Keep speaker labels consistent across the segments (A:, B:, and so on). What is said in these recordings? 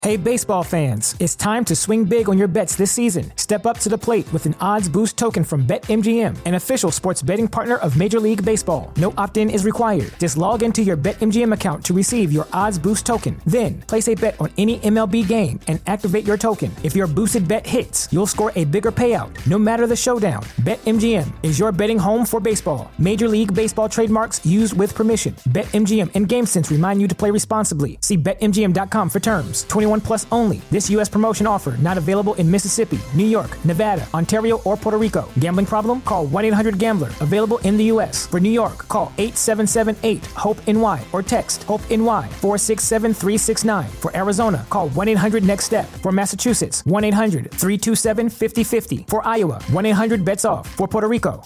A: Hey baseball fans, it's time to swing big on your bets this season. Step up to the plate with an odds boost token from BetMGM, an official sports betting partner of Major League Baseball. No opt-in is required. Just log into your BetMGM account to receive your odds boost token. Then, place a bet on any MLB game and activate your token. If your boosted bet hits, you'll score a bigger payout, no matter the showdown. BetMGM is your betting home for baseball. Major League Baseball trademarks used with permission. BetMGM and GameSense remind you to play responsibly. See BetMGM.com for terms. 21 plus only. This U.S. promotion offer not available in Mississippi, New York, Nevada, Ontario, or Puerto Rico. Gambling problem? Call 1-800-GAMBLER. Available in the U.S. For New York, call 877-8-HOPE-NY or text HOPE-NY 467-369. For Arizona, call 1-800-NEXT-STEP. For Massachusetts, 1-800-327-5050. For Iowa, 1-800-BETS-OFF. For Puerto Rico,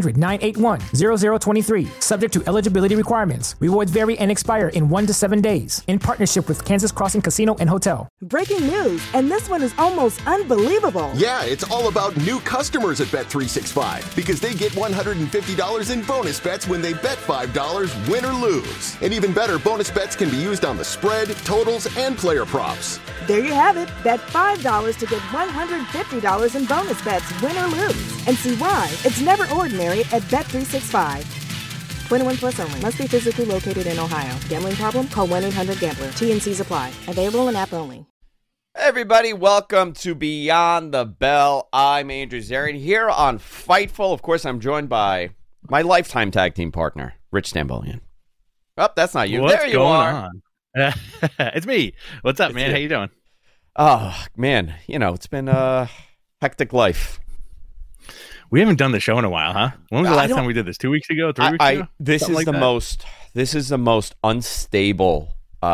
A: 1-800-981-0023. Subject to eligibility requirements. Rewards vary and expire in 1 to 7 days. In partnership with Kansas Crossing Casino and Hotel.
B: Breaking news, and this one is almost unbelievable.
C: Yeah, it's all about new customers at Bet365 because they get $150 in bonus bets when they bet $5, win or lose. And even better, bonus bets can be used on the spread, totals, and player props.
B: There you have it. Bet $5 to get $150 in bonus bets, win or lose. And see why it's never ordinary at Bet365. 21 plus only. Must be physically located in Ohio. Gambling problem? Call 1-800-GAMBLER. T&Cs apply. Available in app only.
D: Everybody, welcome to Beyond the Bell. I'm Andrew Zarian here on Fightful. Of course, I'm joined by my lifetime tag team partner, Rich Stambolian. Oh, that's not you.
E: What's
D: there you
E: going
D: are.
E: on? It's me. What's up, man?
D: You.
E: How you doing?
D: Oh, man. You know, it's been a hectic life.
E: We haven't done the show in a while, huh? When was the last time we did this? 2 weeks ago? 3 weeks ago?
D: This
E: Something
D: is
E: like that?
D: This is the most unstable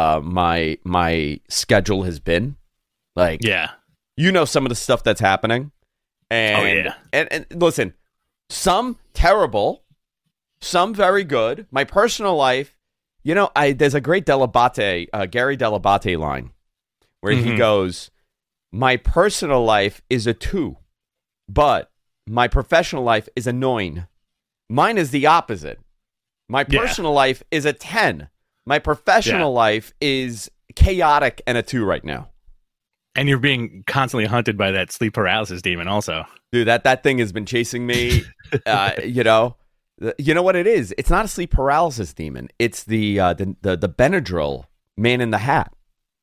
D: my schedule has been. Like,
E: yeah,
D: you know some of the stuff that's happening. And, and listen, some terrible, some very good. My personal life, you know, there's a great Gary Delabate line where he goes, my personal life is a 2, but my professional life is a 9. Mine is the opposite. My personal life is a 10. My professional life is chaotic and a 2 right now.
E: And you're being constantly hunted by that sleep paralysis demon also.
D: Dude, that thing has been chasing me. You know what it is? It's not a sleep paralysis demon. It's the Benadryl man in the hat.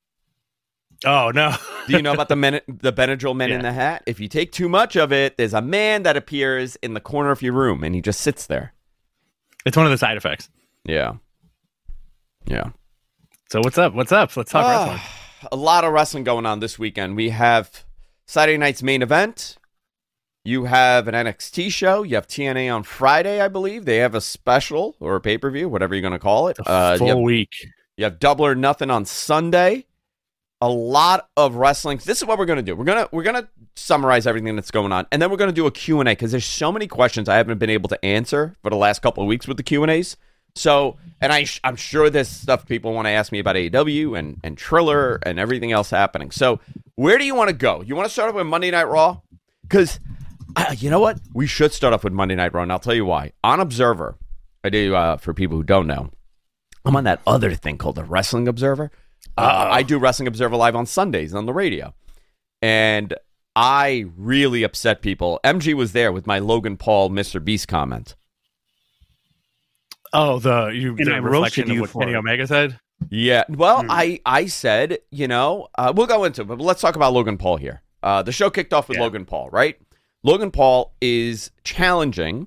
E: Oh, no.
D: Do you know about the Benadryl man in the hat? If you take too much of it, there's a man that appears in the corner of your room, and he just sits there.
E: It's one of the side effects.
D: Yeah.
E: So what's up? Let's talk wrestling.
D: A lot of wrestling going on this weekend. We have Saturday night's main event. You have an NXT show. You have TNA on Friday, I believe. They have a special or a pay-per-view, whatever you're going to call it.
E: Full week.
D: You have Double or Nothing on Sunday. A lot of wrestling. This is what we're going to do. We're gonna summarize everything that's going on, and then we're going to do a Q&A because there's so many questions I haven't been able to answer for the last couple of weeks with the Q&As. So, and I'm sure there's stuff people want to ask me about AEW and Triller and everything else happening. So, where do you want to go? You want to start off with Monday Night Raw? Because, you know what? We should start off with Monday Night Raw, and I'll tell you why. On Observer, I do, for people who don't know, I'm on that other thing called the Wrestling Observer. I do Wrestling Observer Live on Sundays on the radio. And I really upset people. MG was there with my Logan Paul, Mr. Beast comment.
E: Oh, the reflection of what Kenny Omega said?
D: Yeah. Well, I said, you know, we'll go into it, but let's talk about Logan Paul here. The show kicked off with Logan Paul, right? Logan Paul is challenging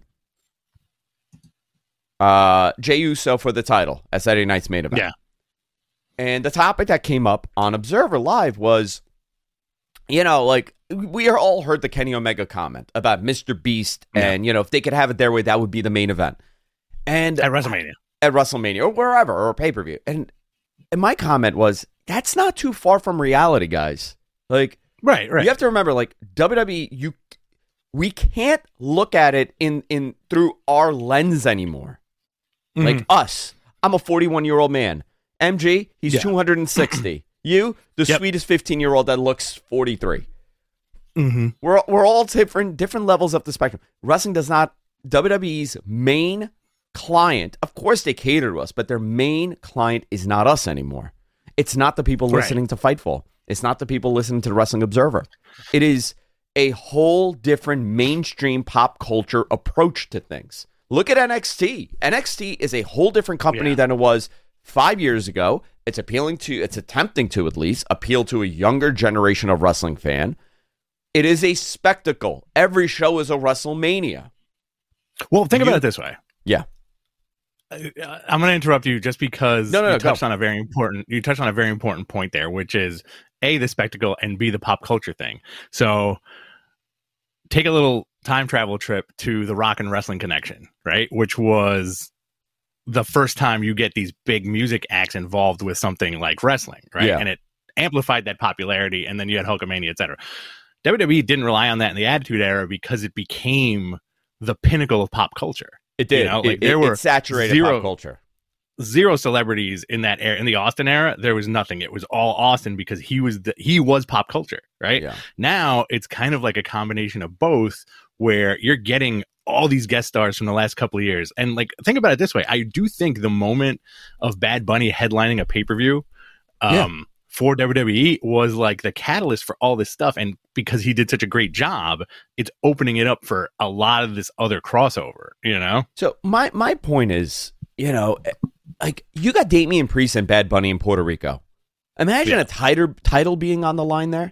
D: Jey Uso for the title at Saturday night's main event.
E: Yeah.
D: And the topic that came up on Observer Live was, you know, like, we all heard the Kenny Omega comment about Mr. Beast, and, you know, if they could have it their way, that would be the main event. And
E: at WrestleMania.
D: Or wherever, or pay-per-view. And my comment was, that's not too far from reality, guys. Like,
E: right.
D: You have to remember, like, WWE, we can't look at it in through our lens anymore. Like us. I'm a 41-year-old man. MG, he's 260. You, the sweetest 15-year-old that looks 43. We're all different levels of the spectrum. Wrestling does not. WWE's main client, of course they cater to us, but their main client is not us anymore. It's not the people listening to Fightful. It's not the people listening to the Wrestling Observer. It is a whole different mainstream pop culture approach to things. Look at NXT. NXT is a whole different company than it was 5 years ago. It's attempting to at least appeal to a younger generation of wrestling fan. It is a spectacle. Every show is a WrestleMania.
E: Well, think about it this way.
D: Yeah.
E: I'm going to interrupt you just because you touched on a very important point there, which is A, the spectacle, and B, the pop culture thing. So take a little time travel trip to the Rock and Wrestling Connection, right? Which was the first time you get these big music acts involved with something like wrestling, right?
D: Yeah.
E: And it amplified that popularity, and then you had Hulkamania, etc. WWE didn't rely on that in the Attitude Era because it became the pinnacle of pop culture.
D: It did. There were saturated pop culture.
E: Zero celebrities in that era. In the Austin era, there was nothing. It was all Austin because he was pop culture, right?
D: Yeah.
E: Now it's kind of like a combination of both, where you're getting all these guest stars from the last couple of years. And like, think about it this way. I do think the moment of Bad Bunny headlining a pay-per-view for WWE was like the catalyst for all this stuff. And because he did such a great job, it's opening it up for a lot of this other crossover, you know?
D: So my point is, you know, like, you got Damian Priest and Bad Bunny in Puerto Rico. Imagine a title being on the line there.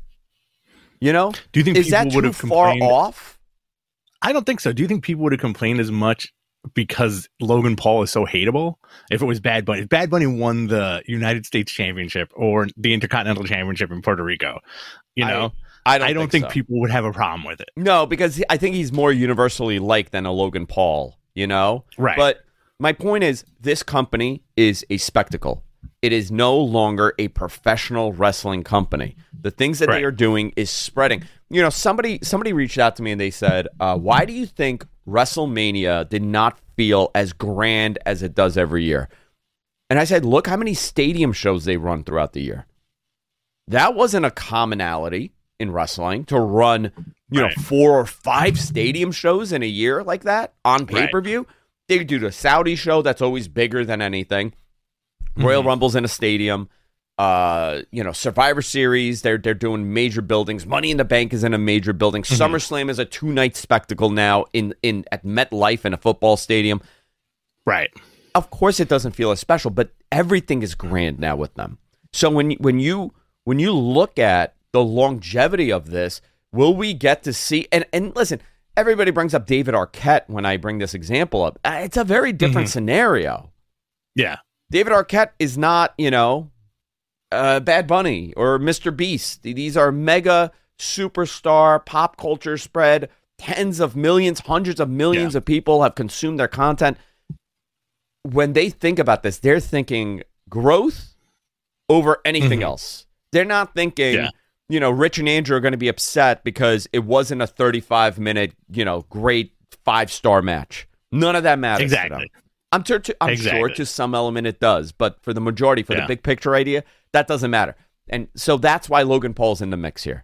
D: You know?
E: Do you think
D: is that
E: would
D: too
E: have
D: far off?
E: I don't think so. Do you think people would have complained as much because Logan Paul is so hateable? If it was Bad Bunny, if Bad Bunny won the United States Championship or the Intercontinental Championship in Puerto Rico, you know, I don't think so. People would have a problem with it.
D: No, because I think he's more universally liked than a Logan Paul, you know?
E: Right.
D: But my point is, this company is a spectacle. It is no longer a professional wrestling company. The things that they are doing is spreading. You know, somebody reached out to me and they said, why do you think WrestleMania did not feel as grand as it does every year? And I said, look how many stadium shows they run throughout the year. That wasn't a commonality in wrestling to run, you know, 4 or 5 stadium shows in a year like that on pay-per-view. They do the Saudi show that's always bigger than anything. Royal Rumble's in a stadium. You know, Survivor Series, they're doing major buildings. Money in the Bank is in a major building. SummerSlam is a 2-night spectacle now at MetLife in a football stadium.
E: Right.
D: Of course it doesn't feel as special, but everything is grand now with them. So when you look at the longevity of this, will we get to see and listen, everybody brings up David Arquette when I bring this example up. It's a very different scenario.
E: Yeah.
D: David Arquette is not, you know, Bad Bunny or Mr. Beast. These are mega superstar pop culture spread. Tens of millions, hundreds of millions of people have consumed their content. When they think about this, they're thinking growth over anything else. They're not thinking, you know, Rich and Andrew are going to be upset because it wasn't a 35-minute, you know, great 5-star match. None of that matters.
E: Exactly.
D: I'm sure to some element it does, but for the majority, for the big picture idea, that doesn't matter. And so that's why Logan Paul's in the mix here.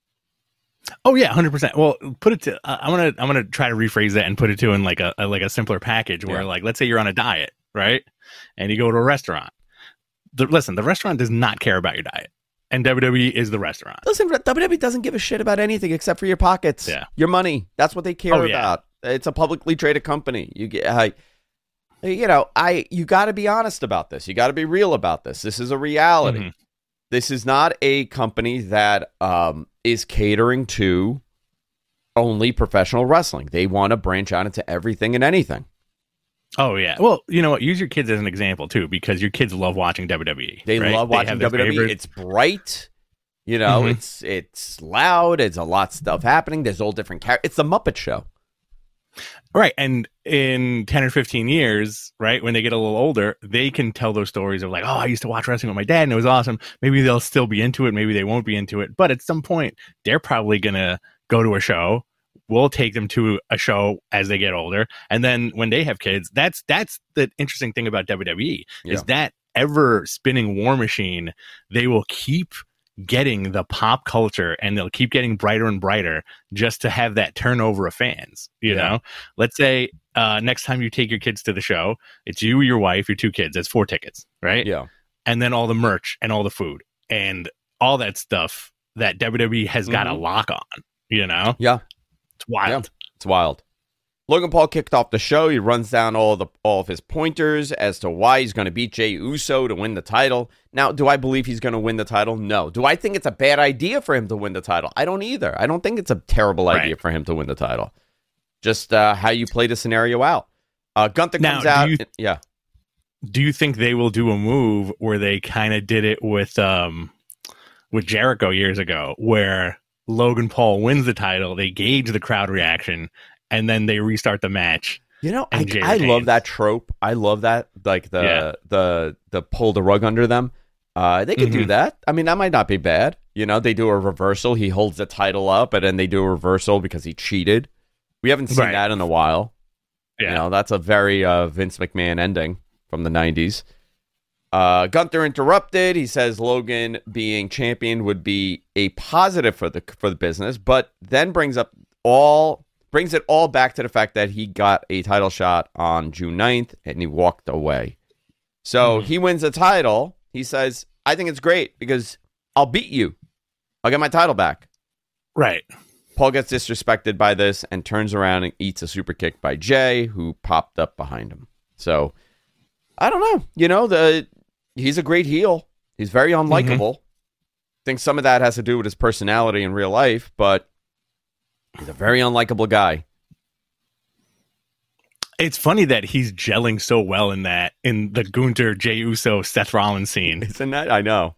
E: Oh yeah, 100%. Well, put it to I'm gonna try to rephrase that and put it to in like a simpler package where like, let's say you're on a diet, right? And you go to a restaurant. The restaurant does not care about your diet, and WWE is the restaurant. Listen,
D: WWE doesn't give a shit about anything except for your pockets, your money. That's what they care about. It's a publicly traded company. You get. You know, you got to be honest about this. You got to be real about this. This is a reality. This is not a company that is catering to only professional wrestling. They want to branch out into everything and anything.
E: Oh, yeah. Well, you know what? Use your kids as an example, too, because your kids love watching WWE.
D: They love watching WWE. It's bright. You know, it's loud. It's a lot of stuff happening. There's all different characters. It's the Muppet Show.
E: Right. And in 10 or 15 years, right, when they get a little older, they can tell those stories of like, oh, I used to watch wrestling with my dad and it was awesome. Maybe they'll still be into it. Maybe they won't be into it. But at some point, they're probably going to go to a show. We'll take them to a show as they get older. And then when they have kids, that's the interesting thing about WWE is that ever spinning war machine, they will keep getting the pop culture and they'll keep getting brighter and brighter just to have that turnover of fans. You know, let's say next time you take your kids to the show, it's you, your wife, your 2 kids. That's 4 tickets, right?
D: Yeah.
E: And then all the merch and all the food and all that stuff that WWE has got a lock on, you know?
D: Yeah.
E: It's wild.
D: Yeah, it's wild. Logan Paul kicked off the show. He runs down all of his pointers as to why he's going to beat Jey Uso to win the title. Now, do I believe he's going to win the title? No. Do I think it's a bad idea for him to win the title? I don't either. I don't think it's a terrible idea for him to win the title. Just how you play the scenario out. Gunther comes out.
E: Do you think they will do a move where they kind of did it with Jericho years ago, where Logan Paul wins the title, they gauge the crowd reaction, and then they restart the match?
D: You know, I love that trope. I love that, like the pull the rug under them. They can do that. I mean, that might not be bad. You know, they do a reversal. He holds the title up, and then they do a reversal because he cheated. We haven't seen that in a while. Yeah. You know, that's a very Vince McMahon ending from the 90s. Gunther interrupted. He says Logan being champion would be a positive for the business, but then brings it all back to the fact that he got a title shot on June 9th and he walked away. So he wins the title. He says, I think it's great because I'll beat you. I'll get my title back.
E: Right.
D: Paul gets disrespected by this and turns around and eats a super kick by Jey, who popped up behind him. So, I don't know. You know, he's a great heel. He's very unlikable. I think some of that has to do with his personality in real life, but he's a very unlikable guy.
E: It's funny that he's gelling so well in the Gunther, Jey Uso, Seth Rollins scene.
D: Isn't that? I know.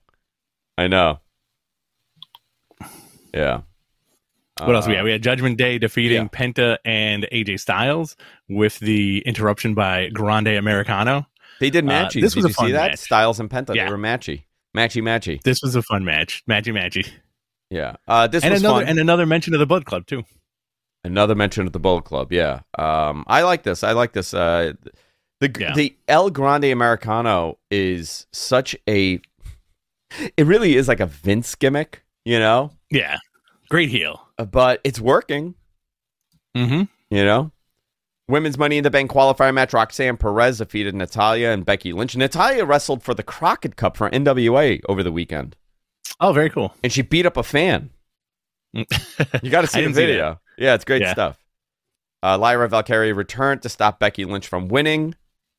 D: Yeah.
E: What else we had? We had Judgment Day defeating Penta and AJ Styles with the interruption by Grande Americano.
D: They did matchy.
E: This was
D: did
E: a fun
D: see that?
E: match.
D: Styles and Penta, they were matchy. Matchy.
E: This was a fun match. Matchy.
D: Yeah. This was fun.
E: And another mention of the Bullet Club, too.
D: Another mention of the Bullet Club, yeah. I like this. The El Grande Americano is such a... It really is like a Vince gimmick, you know?
E: Yeah. Great heel.
D: But it's working. You know? Women's Money in the Bank qualifier match. Roxanne Perez defeated Natalya and Becky Lynch. Natalya wrestled for the Crockett Cup for NWA over the weekend.
E: Oh, very cool.
D: And she beat up a fan. You got to see the video. Yeah, it's great stuff. Lyra Valkyrie returned to stop Becky Lynch from winning.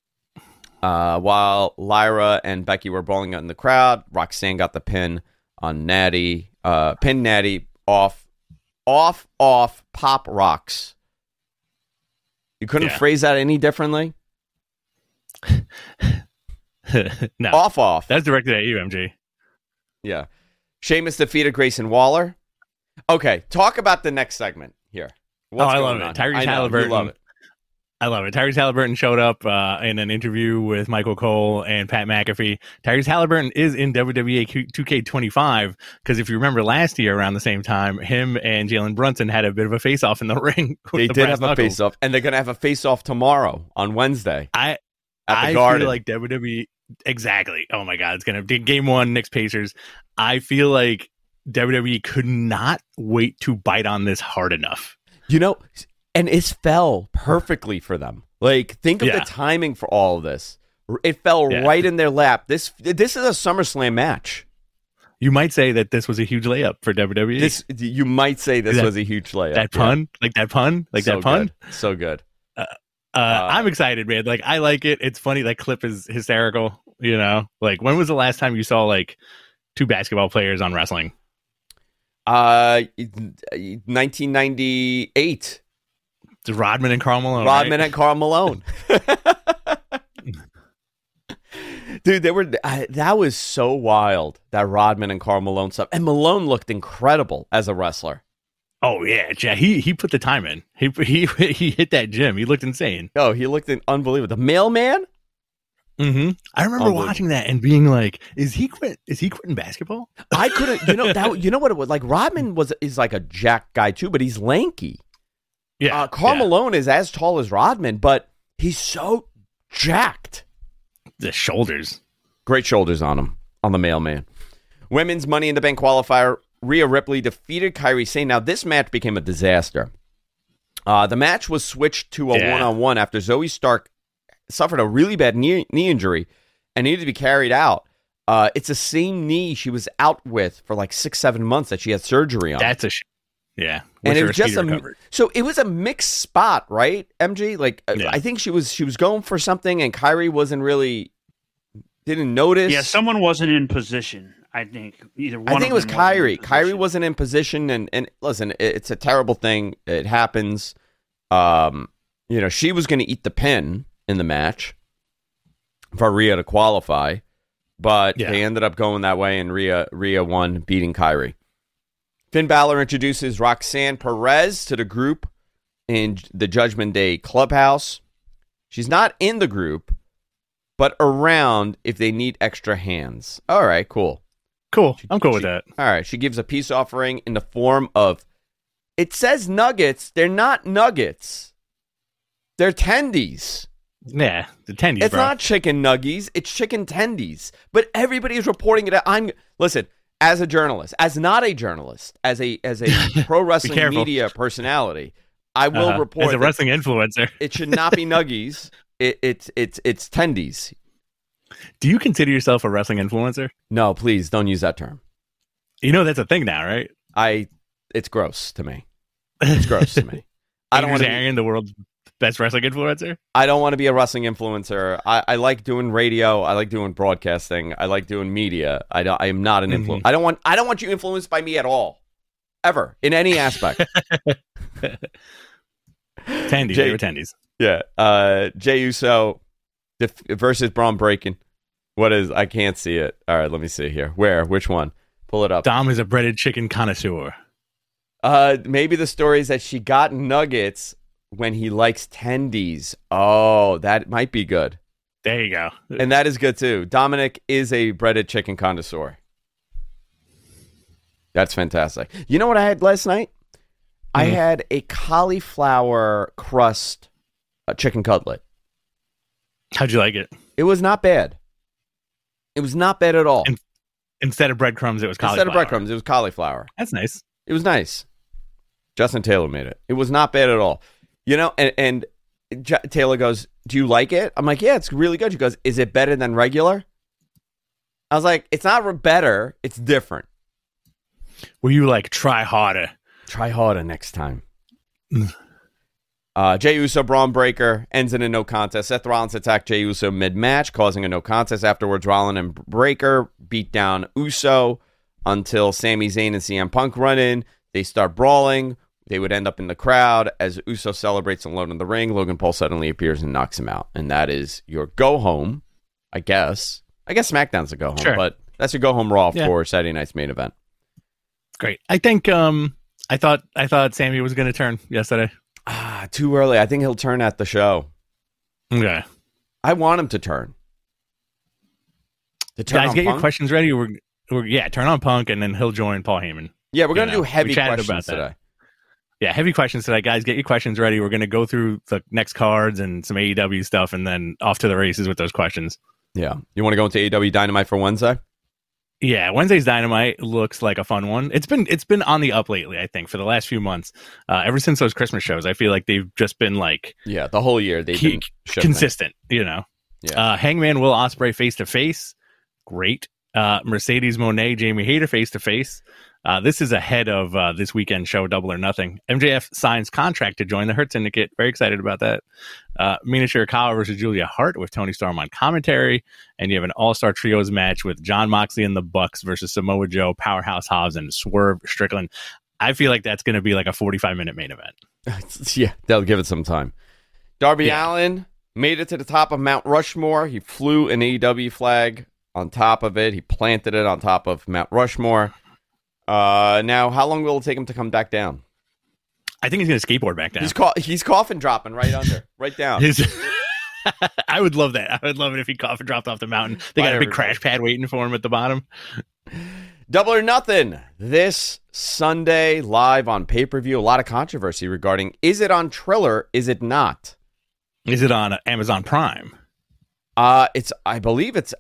D: While Lyra and Becky were brawling out in the crowd, Roxanne got the pin on Natty. Pin Natty off Pop Rocks. You couldn't phrase that any differently?
E: No.
D: Off.
E: That's directed at you, MG.
D: Yeah. Sheamus defeated Grayson Waller. Okay, talk about the next segment here.
E: I love it. Tyrese Halliburton.
D: You love it.
E: I love it. Tyrese Halliburton showed up in an interview with Michael Cole and Pat McAfee. Tyrese Halliburton is in WWE 2K25 because if you remember last year around the same time, him and Jalen Brunson had a bit of a face-off in the ring.
D: They did have a face-off, and they're going to have a face-off tomorrow on Wednesday.
E: I
D: Garden.
E: feel like WWE... Exactly. Oh, my God. It's going to be Game 1, Knicks Pacers. I feel like WWE could not wait to bite on this hard enough.
D: You know... And it fell perfectly for them. Like, think of the timing for all of this. It fell right in their lap. This is a SummerSlam match.
E: You might say that this was a huge layup for WWE.
D: You might say this was a huge layup.
E: That pun? Like that pun? Like that pun?
D: Good. So good.
E: I'm excited, man. Like, I like it. It's funny. That clip is hysterical. You know? Like, when was the last time you saw, like, two basketball players on wrestling?
D: 1998.
E: Rodman and Karl Malone.
D: And Karl Malone. Dude, that was so wild, that Rodman and Karl Malone stuff. And Malone looked incredible as a wrestler.
E: Oh, yeah. He put the time in. He hit that gym. He looked insane.
D: Oh, he looked unbelievable. The Mailman?
E: Mm-hmm. I remember watching that and being like, is he quitting basketball?
D: I couldn't, you know what it was? Like, Rodman is like a jack guy too, but he's lanky.
E: Yeah,
D: Karl Malone is as tall as Rodman, but he's so jacked.
E: The shoulders.
D: Great shoulders on him, on the Mailman. Women's Money in the Bank qualifier, Rhea Ripley defeated Kairi Sane. Now, this match became a disaster. The match was switched to a one-on-one after Zoe Stark suffered a really bad knee injury and needed to be carried out. It's the same knee she was out with for like 6-7 months that she had surgery on.
E: That's yeah.
D: And it was just so it was a mixed spot, right? MG, like I think she was going for something, and Kyrie didn't notice.
F: Yeah, someone wasn't in position. I think either one.
D: I think it was Kyrie. Kyrie
F: wasn't
D: wasn't in position, and listen, it's a terrible thing. It happens. She was going to eat the pin in the match for Rhea to qualify, but they ended up going that way, and Rhea won, beating Kyrie. Finn Balor introduces Roxanne Perez to the group in the Judgment Day Clubhouse. She's not in the group, but around if they need extra hands. All right, cool.
E: Cool. I'm cool with that.
D: All right. She gives a peace offering in the form of, it says nuggets. They're not nuggets. They're tendies.
E: Yeah, the tendies,
D: It's not chicken nuggies. It's chicken tendies. But everybody is reporting it. Listen, as a journalist, as not a journalist, as a pro wrestling media personality, I will report
E: as a wrestling influencer.
D: It should not be nuggies. It's tendies.
E: Do you consider yourself a wrestling influencer?
D: No, please don't use that term.
E: You know that's a thing now, right?
D: It's gross to me. It's gross to me. I don't want to be the world's
E: best wrestling influencer.
D: I don't want to be a wrestling influencer. I like doing radio. I like doing broadcasting. I like doing media. I am not an influencer. I don't want you influenced by me at all, ever, in any aspect.
E: Tendies, they were tendies.
D: Yeah. Jey Uso versus Braun Breaking. What is? I can't see it. All right, let me see here. Where? Which one? Pull it up.
E: Dom is a breaded chicken connoisseur.
D: Maybe the story is that she got nuggets when he likes tendies. Oh, that might be good.
E: There you go.
D: And that is good too. Dominic is a breaded chicken connoisseur. That's fantastic. You know what I had last night? I had a cauliflower crust chicken cutlet.
E: How'd you like it?
D: It was not bad. It was not bad at all.
E: Instead of breadcrumbs, it was cauliflower.
D: Instead of breadcrumbs, it was cauliflower.
E: That's nice.
D: It was nice. Justin Taylor made it. It was not bad at all. You know, and Taylor goes, "Do you like it?" I'm like, "Yeah, it's really good." She goes, "Is it better than regular?" I was like, "It's not better. It's different."
E: Were you like, try harder?
D: Try harder next time. Jey Uso, Braun Breaker ends in a no contest. Seth Rollins attacked Jey Uso mid-match, causing a no contest. Afterwards, Rollins and Breaker beat down Uso until Sami Zayn and CM Punk run in. They start brawling. They would end up in the crowd. As Uso celebrates alone in the ring, Logan Paul suddenly appears and knocks him out. And that is your go-home, I guess. I guess SmackDown's a go-home,
E: sure.
D: But that's your go-home Raw for Saturday night's main event.
E: Great. I think I thought Sami was going to turn yesterday.
D: Too early. I think he'll turn at the show.
E: Okay.
D: I want him to turn.
E: Guys, get your questions ready. We're turn on Punk, and then he'll join Paul Heyman.
D: Yeah, we're going to do heavy questions today.
E: Yeah, heavy questions today. Guys, get your questions ready. We're going to go through the next cards and some AEW stuff, and then off to the races with those questions.
D: Yeah. You want to go into AEW Dynamite for Wednesday?
E: Yeah, Wednesday's Dynamite looks like a fun one. It's been on the up lately, I think, for the last few months. Ever since those Christmas shows, I feel like they've just been like...
D: Yeah, the whole year they've been
E: consistent, you know.
D: Yeah.
E: Hangman Will Ospreay face-to-face. Great. Mercedes Moné, Jamie Hayter face-to-face. This is ahead of this weekend show, Double or Nothing. MJF signs contract to join the Hurt Syndicate. Very excited about that. Mina Shirakawa versus Julia Hart with Tony Storm on commentary. And you have an all-star trios match with John Moxley and the Bucks versus Samoa Joe, Powerhouse Hobbs, and Swerve Strickland. I feel like that's going to be like a 45-minute main event.
D: Yeah, they'll give it some time. Darby Allin made it to the top of Mount Rushmore. He flew an AEW flag on top of it. He planted it on top of Mount Rushmore. Now, how long will it take him to come back down?
E: I think he's going to skateboard back down.
D: He's coffin dropping right down.
E: I would love that. I would love it if he coffin dropped off the mountain. They got a big crash pad waiting for him at the bottom.
D: Double or Nothing this Sunday live on pay-per-view. A lot of controversy regarding, is it on Triller? Is it not?
E: Is it on Amazon Prime?
D: I believe it's.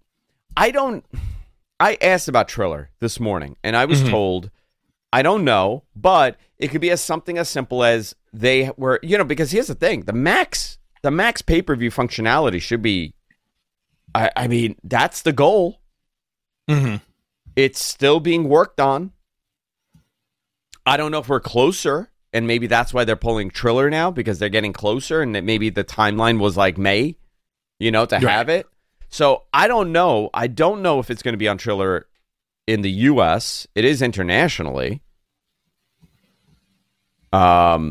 D: I asked about Triller this morning, and I was told, I don't know, but it could be something as simple as they were, because here's the thing, the max pay-per-view functionality should be, I mean, that's the goal.
E: Mm-hmm.
D: It's still being worked on. I don't know if we're closer, and maybe that's why they're pulling Triller now, because they're getting closer, and that maybe the timeline was like May, to have it. So I don't know. I don't know if it's going to be on Triller in the U.S. It is internationally. Well,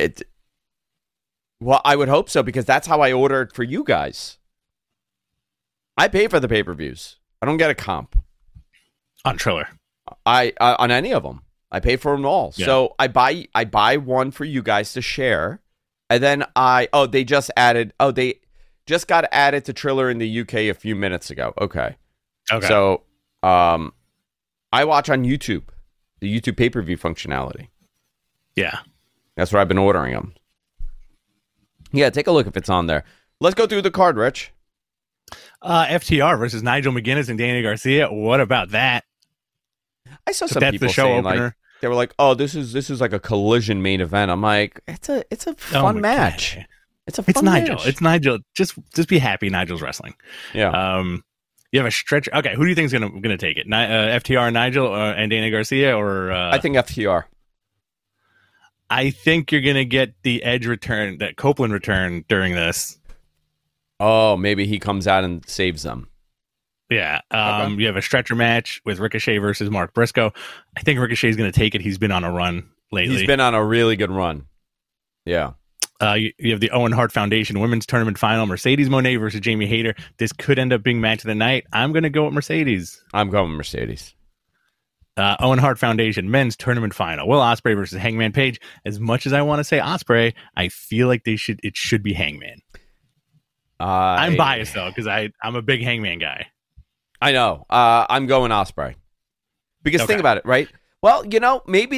D: I would hope so, because that's how I ordered for you guys. I pay for the pay-per-views. I don't get a comp
E: On Triller.
D: I on any of them. I pay for them all.
E: Yeah.
D: So I buy one for you guys to share, and then they just got added to Triller in the UK a few minutes ago. Okay. So I watch on YouTube, the YouTube pay-per-view functionality.
E: Yeah.
D: That's where I've been ordering them. Yeah, take a look if it's on there. Let's go through the card, Rich.
E: FTR versus Nigel McGuinness and Danny Garcia. What about that?
D: I saw
E: So
D: some
E: that's
D: people
E: the show
D: saying
E: opener.
D: like they were like, "Oh, this is like a collision main event." I'm like, it's a fun match. It's a fun
E: It's Nigel.
D: match.
E: It's Nigel. Just be happy Nigel's wrestling.
D: Yeah.
E: You have a stretch. Okay, who do you think is gonna take it? FTR and Nigel and Danny Garcia, or
D: I think FTR.
E: I think you're gonna get the Edge return, that Copeland return during this.
D: Oh, maybe he comes out and saves them.
E: Yeah.
D: Okay.
E: You have a stretcher match with Ricochet versus Mark Briscoe. I think Ricochet's going to take it. He's been on a run lately.
D: He's been on a really good run. Yeah.
E: You have the Owen Hart Foundation Women's Tournament Final, Mercedes Moné versus Jamie Hayter. This could end up being match of the night. I'm going to go with Mercedes.
D: I'm going with Mercedes.
E: Owen Hart Foundation Men's Tournament Final, Will Ospreay versus Hangman Page. As much as I want to say Ospreay, I feel like it should be Hangman. I'm biased though, because I'm a big Hangman guy.
D: I know. I'm going Ospreay. Because think about it, right? Well, maybe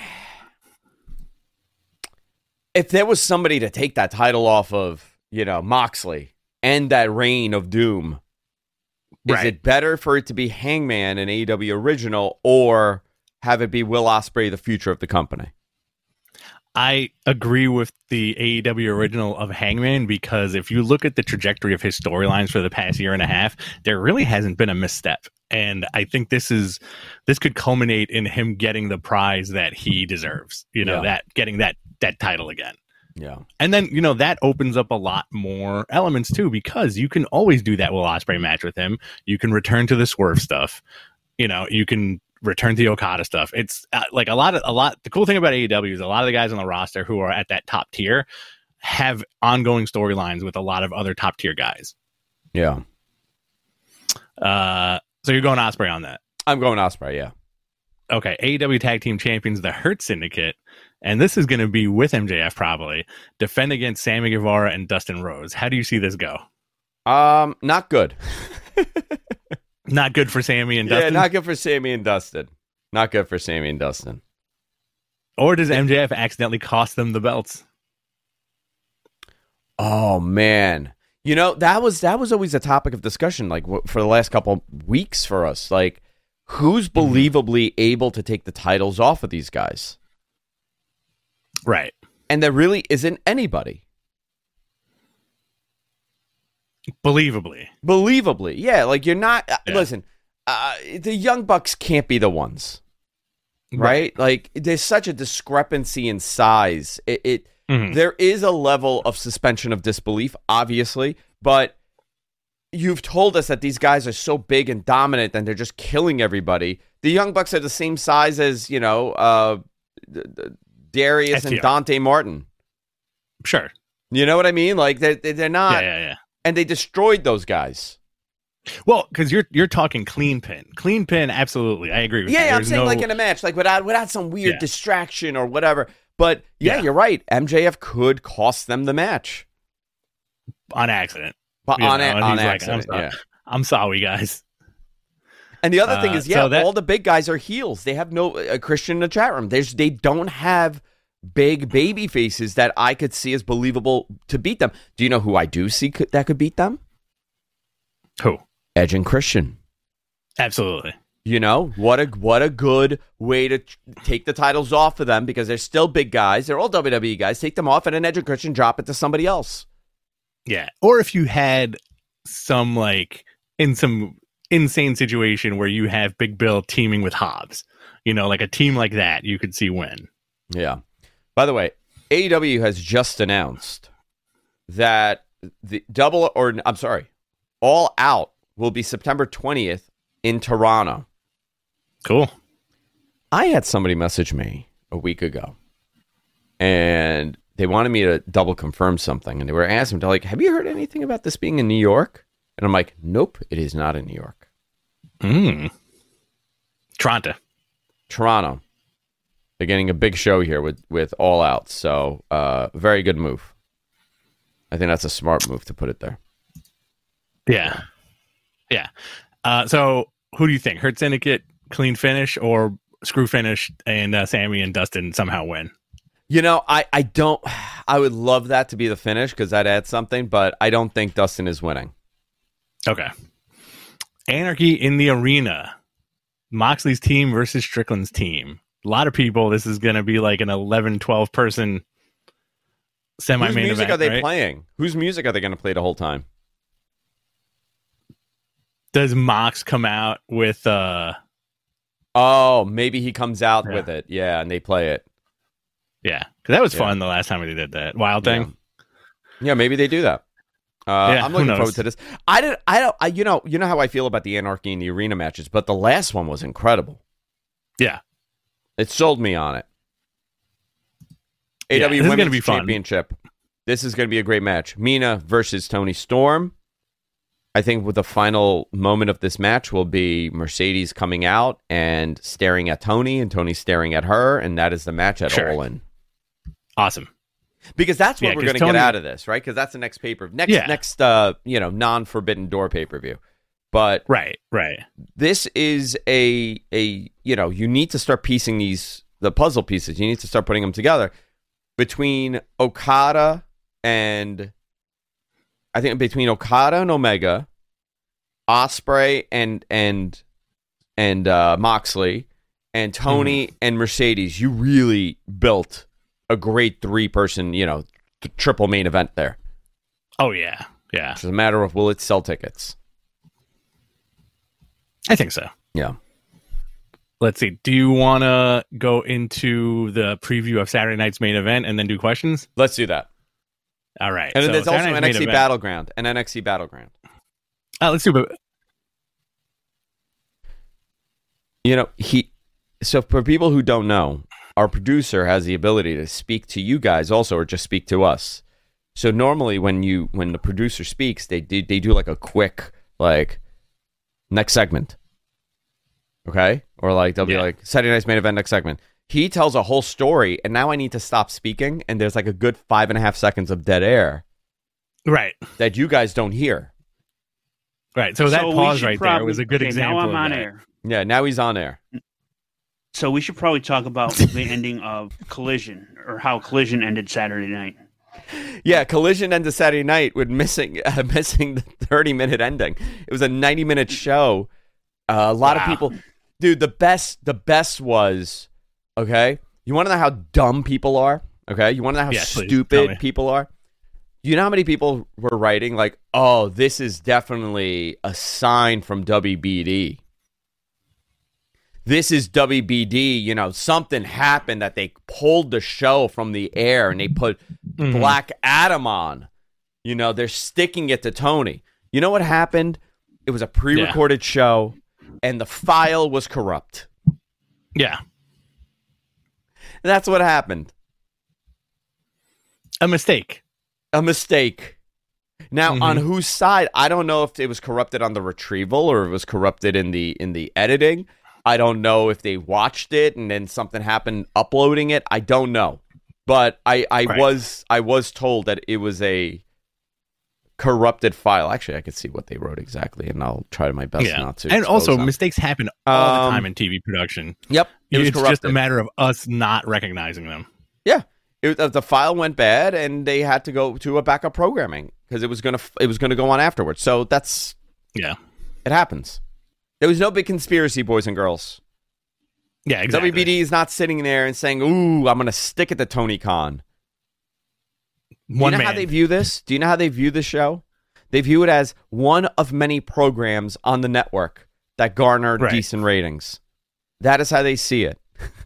D: if there was somebody to take that title off of, Moxley and that reign of doom, is it better for it to be Hangman and AEW original, or have it be Will Ospreay, the future of the company?
E: I agree with the AEW original of Hangman, because if you look at the trajectory of his storylines for the past year and a half, there really hasn't been a misstep. And I think this could culminate in him getting the prize that he deserves, getting that title again.
D: Yeah.
E: And then, that opens up a lot more elements too, because you can always do that Will Ospreay match with him. You can return to the Swerve stuff. You can return to the Okada stuff. It's like a lot. The cool thing about AEW is a lot of the guys on the roster who are at that top tier have ongoing storylines with a lot of other top tier guys.
D: Yeah.
E: So you're going Ospreay on that?
D: I'm going Ospreay. Yeah.
E: Okay. AEW Tag Team Champions, the Hurt Syndicate, and this is going to be with MJF probably, defend against Sammy Guevara and Dustin Rhodes. How do you see this go?
D: Not good.
E: Not good for Sammy and Dustin?
D: Yeah, not good for Sammy and Dustin. Not good for Sammy and Dustin.
E: Or does MJF accidentally cost them the belts?
D: Oh, man. That was always a topic of discussion, like for the last couple weeks for us. Like, who's believably able to take the titles off of these guys?
E: Right.
D: And there really isn't anybody. Believably. Yeah, like you're not... Listen, the Young Bucks can't be the ones. Right? Like, there's such a discrepancy in size. There is a level of suspension of disbelief, obviously, but you've told us that these guys are so big and dominant and they're just killing everybody. The Young Bucks are the same size as, Darius
E: FTR.
D: and Dante Martin.
E: Sure.
D: You know what I mean? Like, they're not...
E: Yeah.
D: And they destroyed those guys.
E: Well, because you're talking clean pin, absolutely. I agree with you.
D: Yeah, I'm saying like in a match, like without some weird distraction or whatever. But you're right. MJF could cost them the match
E: on accident.
D: But on accident,
E: like, I'm sorry, guys.
D: And the other thing is, all the big guys are heels. They have no Christian in the chat room. They don't have big baby faces that I could see as believable to beat them. Do you know who I do see that could beat them?
E: Who?
D: Edge and Christian.
E: Absolutely.
D: What a good way to take the titles off of them, because they're still big guys. They're all WWE guys. Take them off, and then Edge and Christian drop it to somebody else.
E: Yeah. Or if you had some, like, in some insane situation where you have Big Bill teaming with Hobbs. Like a team like that, you could see win.
D: Yeah. By the way, AEW has just announced that the All Out will be September 20th in Toronto.
E: Cool.
D: I had somebody message me a week ago, and they wanted me to double confirm something, and they were asking, they're like, have you heard anything about this being in New York? And I'm like, nope, it is not in New York. Toronto. They're getting a big show here with All Out, so very good move. I think that's a smart move to put it there.
E: Yeah. So who do you think? Hurt Syndicate, clean finish, or screw finish, and Sammy and Dustin somehow win?
D: I would love that to be the finish because that adds something, but I don't think Dustin is winning.
E: Okay. Anarchy in the Arena. Moxley's team versus Strickland's team. A lot of people, this is going to be like an 11, 12 person semi-main event.
D: Whose music are they
E: right?
D: playing? Whose music are they going to play the whole time?
E: Does Mox come out with...
D: Oh, maybe he comes out with it. Yeah, and they play it.
E: Yeah, because that was fun the last time they did that. Wild Thing.
D: Yeah, maybe they do that. I'm looking forward to this. You know how I feel about the Anarchy in the Arena matches, but the last one was incredible.
E: Yeah.
D: It sold me on it. AW Women's Championship. This is going to be a great match. Mina versus Toni Storm. I think with the final moment of this match will be Mercedes coming out and staring at Toni, and Toni staring at her, and that is the match at All In.
E: Awesome.
D: Because that's what we're going to get out of this, right? Because that's the next pay-per-view. Next non-Forbidden Door pay-per-view. But
E: right.
D: This is a you need to start piecing the puzzle pieces. You need to start putting them together between Okada and Omega, Ospreay and Moxley, and Tony and Mercedes. You really built a great 3-person, triple main event there.
E: Oh yeah.
D: It's a matter of will it sell tickets?
E: I think so.
D: Yeah.
E: Let's see. Do you want to go into the preview of Saturday night's main event and then do questions?
D: Let's do that.
E: All right.
D: And then there's also NXT Battleground.
E: Let's do
D: it. So for people who don't know, our producer has the ability to speak to you guys also, or just speak to us. So normally when the producer speaks, they do like a quick next segment. Okay? Or they'll be like, Saturday night's main event, next segment. He tells a whole story, and now I need to stop speaking, and there's like a good 5.5 seconds of dead air.
E: Right.
D: That you guys don't hear.
E: Right. So that pause right there was a good example.
F: Now I'm on air.
D: Yeah, now he's on air.
F: So we should probably talk about the ending of Collision, or how Collision ended Saturday night.
D: Yeah, Collision ended Saturday night with missing the 30-minute ending. It was a 90-minute show. A lot of people... Dude, the best was... Okay? You want to know how dumb people are? Okay? You want to know how stupid people are? You know how many people were writing oh, this is definitely a sign from WBD. This is WBD, something happened that they pulled the show from the air and they put Black Adam on. They're sticking it to Tony. You know what happened? It was a pre-recorded show and the file was corrupt.
E: Yeah.
D: That's what happened.
E: A mistake.
D: Now, on whose side? I don't know if it was corrupted on the retrieval or it was corrupted in the editing. I don't know if they watched it and then something happened uploading it. I don't know. But I was told that it was a corrupted file. Actually, I could see what they wrote exactly, and I'll try my best not to.
E: And also, mistakes happen all the time in TV production.
D: Yep.
E: It's just a matter of us not recognizing them.
D: Yeah. The file went bad, and they had to go to a backup programming because it was gonna go on afterwards. So that's it happens. There was no big conspiracy, boys and girls.
E: Yeah, exactly.
D: WBD is not sitting there and saying, "Ooh, I'm gonna stick it to Tony Khan." Do you know how they view this? Do you know how they view the show? They view it as one of many programs on the network that garner decent ratings. That is how they see it.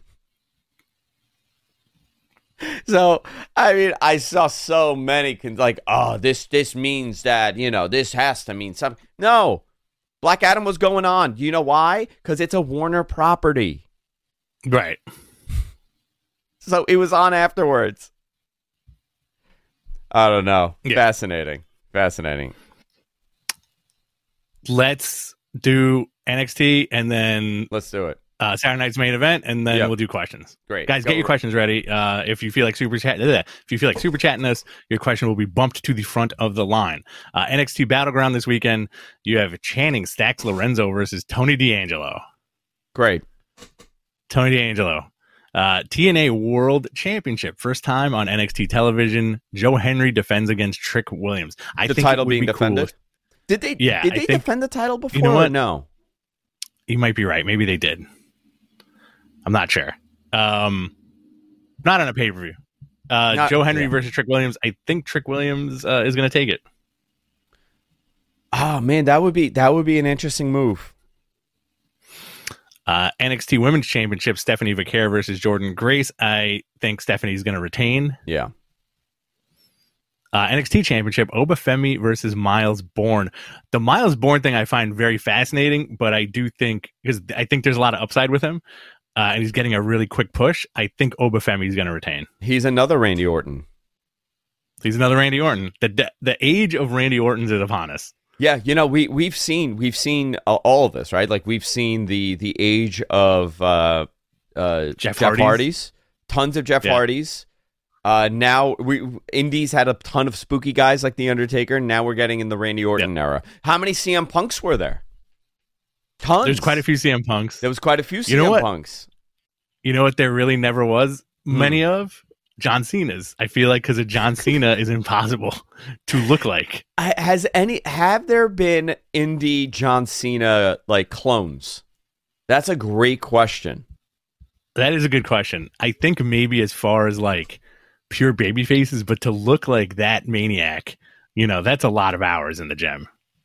D: So, I mean, I saw so many this means that, this has to mean something. No. Black Adam was going on. Do you know why? Because it's a Warner property.
E: Right.
D: So it was on afterwards. I don't know. Yeah. Fascinating.
E: Let's do NXT and then
D: let's do it.
E: Saturday night's main event, and then we'll do questions.
D: Great,
E: guys, get your questions ready. If you feel like super chatting us, your question will be bumped to the front of the line. NXT Battleground this weekend. You have Channing Stacks Lorenzo versus Tony D'Angelo.
D: Great,
E: Tony D'Angelo. TNA World Championship, first time on NXT television. Joe Henry defends against Trick Williams.
D: The title being defended. Cool. Did they? Yeah, did they defend the title before?
E: You know what?
D: Or no.
E: You might be right. Maybe they did. I'm not sure. Not on a pay-per-view. Joe Henry versus Trick Williams. I think Trick Williams is going to take it.
D: Oh man, that would be an interesting move.
E: NXT Women's Championship, Stephanie Vaquer versus Jordan Grace. I think Stephanie's going to retain.
D: Yeah.
E: NXT Championship, Obafemi versus Miles Bourne. The Miles Bourne thing I find very fascinating, but I do think, because I think there's a lot of upside with him, and he's getting a really quick push, I think Obafemi is going to retain.
D: He's another Randy Orton.
E: The age of Randy Orton's is upon us.
D: Yeah, we've seen all of this, right? Like we've seen the age of Jeff Hardy's, tons of Jeff Hardys. Now Indies had a ton of spooky guys like The Undertaker. Now we're getting in the Randy Orton era. How many CM Punks were there? Tons.
E: There's quite a few CM Punks.
D: There was quite a few CM Punks.
E: You know what there really never was many of? John Cena's. I feel like because of John Cena is impossible to look like.
D: Have there been indie John Cena like clones? That's a great question.
E: That is a good question. I think maybe as far as like pure baby faces, but to look like that maniac, that's a lot of hours in the gym.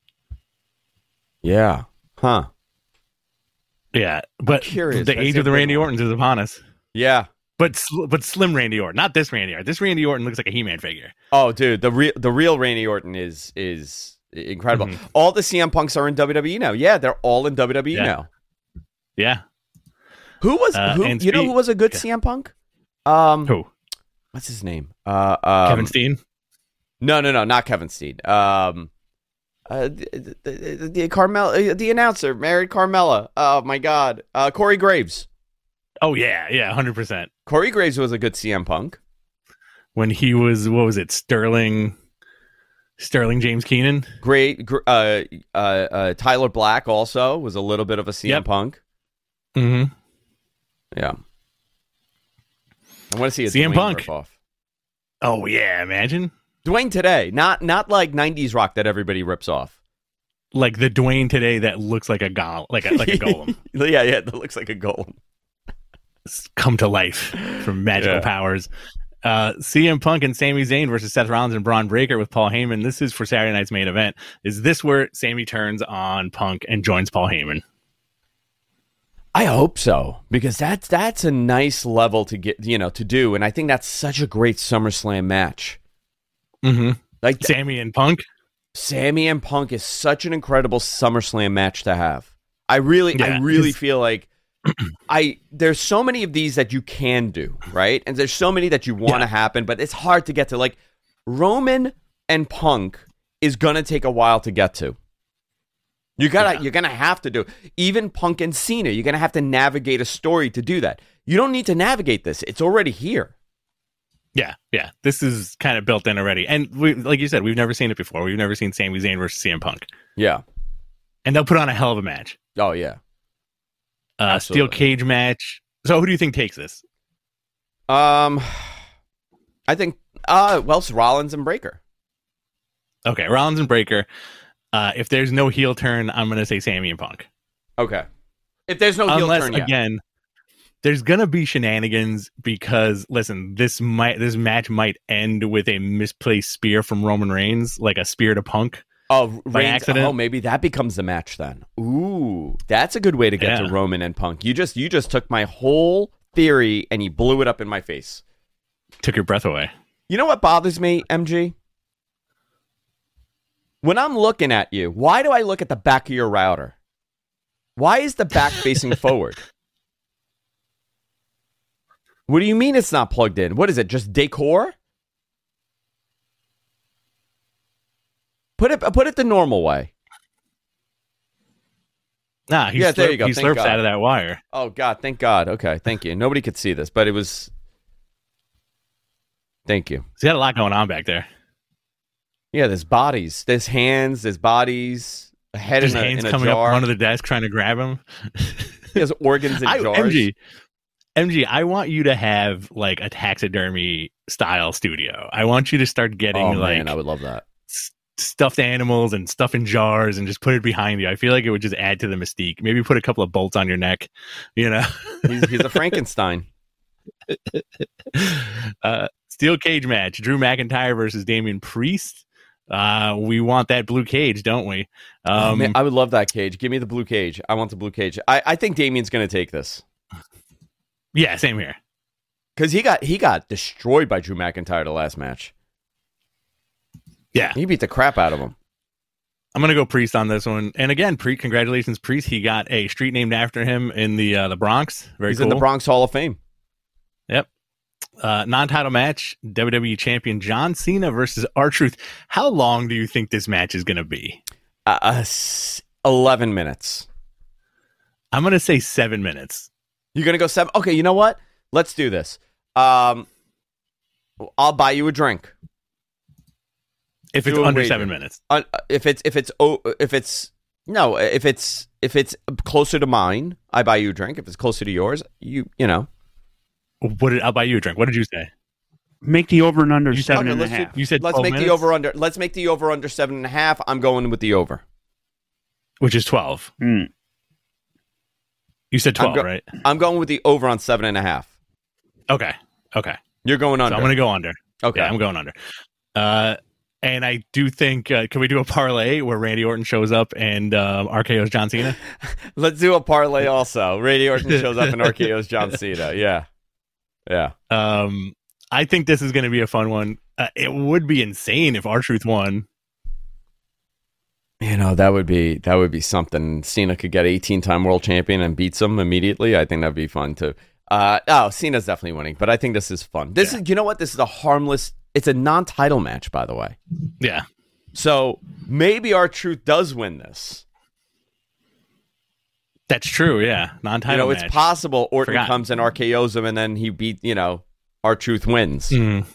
D: Yeah. Huh.
E: Yeah. But the age of the Randy Ortons is upon us.
D: Yeah.
E: But slim Randy Orton, not this Randy Orton. This Randy Orton looks like a He-Man figure.
D: Oh, dude, the real Randy Orton is incredible. Mm-hmm. All the CM Punks are in WWE now. Yeah, they're all in WWE now.
E: Yeah.
D: Who was who was a good CM Punk?
E: Who?
D: What's his name?
E: Kevin Steen?
D: No, not Kevin Steen. The Carmella, the announcer, married Carmella. Oh my God, Corey Graves.
E: Oh yeah, 100%.
D: Corey Graves was a good CM Punk
E: when he was, what was it, Sterling James Keenan.
D: Great. Tyler Black also was a little bit of a CM Punk.
E: Mm-hmm.
D: Yeah. I want to see a
E: CM
D: Dwayne
E: Punk
D: ripoff.
E: Oh yeah, imagine
D: Dwayne today, not like 90s Rock that everybody rips off.
E: Like the Dwayne today that looks like a golem.
D: Yeah, that looks like a golem.
E: Come to life from magical powers. CM Punk and Sami Zayn versus Seth Rollins and Braun Breaker with Paul Heyman. This is for Saturday night's main event. Is this where Sami turns on Punk and joins Paul Heyman?
D: I hope so, because that's a nice level to get, to do, and I think that's such a great SummerSlam match.
E: Mm-hmm.
D: Like
E: Sami and Punk.
D: Sami and Punk is such an incredible SummerSlam match to have. I really feel like there's so many of these that you can do, right? And there's so many that you want to happen, but it's hard to get to. Like Roman and Punk is gonna take a while to get to. You're gonna have to do it. Even Punk and Cena, you're gonna have to navigate a story to do that. You don't need to navigate this; it's already here.
E: Yeah. This is kind of built in already, and like you said, we've never seen it before. We've never seen Sami Zayn versus CM Punk.
D: Yeah,
E: and they'll put on a hell of a match.
D: Oh yeah,
E: steel cage match. So who do you think takes this?
D: I think it's Rollins and Breaker.
E: Okay, Rollins and Breaker. If there's no heel turn, I'm going to say Sami and Punk.
D: Okay. If there's no heel turn,
E: again, there's going to be shenanigans because, listen, this match might end with a misplaced spear from Roman Reigns, like a spear to Punk,
D: Oh,
E: by
D: Reigns.
E: accident.
D: Oh, maybe that becomes the match then. Ooh, that's a good way to get to Roman and Punk. You just took my whole theory and you blew it up in my face.
E: Took your breath away.
D: You know what bothers me, MG? When I'm looking at you, why do I look at the back of your router? Why is the back facing forward? What do you mean it's not plugged in? What is it, just decor? Put it the normal way.
E: Nah, he
D: there you go.
E: He
D: Thank
E: slurps
D: God.
E: out of that wire.
D: Oh, God, thank God. Okay, thank you. Nobody could see this, but it was... Thank you.
E: He's got a lot going on back there.
D: Yeah, there's bodies. There's hands. There's bodies. A head
E: His
D: in a
E: hands
D: in a
E: coming
D: jar.
E: up under the desk trying to grab him.
D: He has organs in jars.
E: MG, I want you to have like a taxidermy style studio. I want you to start getting
D: Man, I would love that.
E: Stuffed animals and stuff in jars and just put it behind you. I feel like it would just add to the mystique. Maybe put a couple of bolts on your neck, you know.
D: He's a Frankenstein.
E: Steel cage match: Drew McIntyre versus Damian Priest. We want that blue cage, don't we?
D: Man, I would love that cage. Give me the blue cage. I want the blue cage. I think Damian's going to take this.
E: Yeah, same here.
D: Because he got destroyed by Drew McIntyre the last match.
E: Yeah,
D: He beat the crap out of him.
E: I'm gonna go Priest on this one. And again, congratulations, Priest. He got a street named after him in the Bronx.
D: He's
E: Cool.
D: in the Bronx Hall of Fame.
E: Yep. Non-title match: WWE Champion John Cena versus R-Truth. How long do you think this match is gonna be?
D: 11 minutes.
E: I'm gonna say 7 minutes.
D: You're going to go 7? Okay, you know what? Let's do this. I'll buy you a drink.
E: If it's
D: Do a
E: under
D: wager.
E: 7 minutes.
D: If it's closer to mine, I buy you a drink. If it's closer to yours, you know.
E: I'll buy you a drink. What did you say?
F: Make the over and under
E: You
F: seven
E: said-
F: and a
D: let's
F: half.
E: You said
D: Let's
E: 12
D: make
E: minutes,
D: the over under. Let's make the over under 7.5. I'm going with the over.
E: which is 12. You said 12, right?
D: I'm going with the over on 7.5.
E: Okay.
D: You're going
E: So
D: under.
E: I'm going to go under.
D: Okay.
E: Yeah, I'm going under. And I do think, can we do a parlay where Randy Orton shows up and RKO's John Cena?
D: Let's do a parlay also. Randy Orton shows up in RKO's John Cena. Yeah.
E: I think this is going to be a fun one. It would be insane if R-Truth won.
D: You know, that would be something. Cena could get 18-time world champion and beats him immediately. I think that'd be fun too. Cena's definitely winning, but I think this is fun. This is, you know what? This is a harmless. It's a non-title match, by the way.
E: Yeah.
D: So maybe R-Truth does win this.
E: That's true, yeah. Non-title match.
D: It's possible Orton
E: Forgot.
D: comes and RKO's him, and then he beat. R-Truth wins.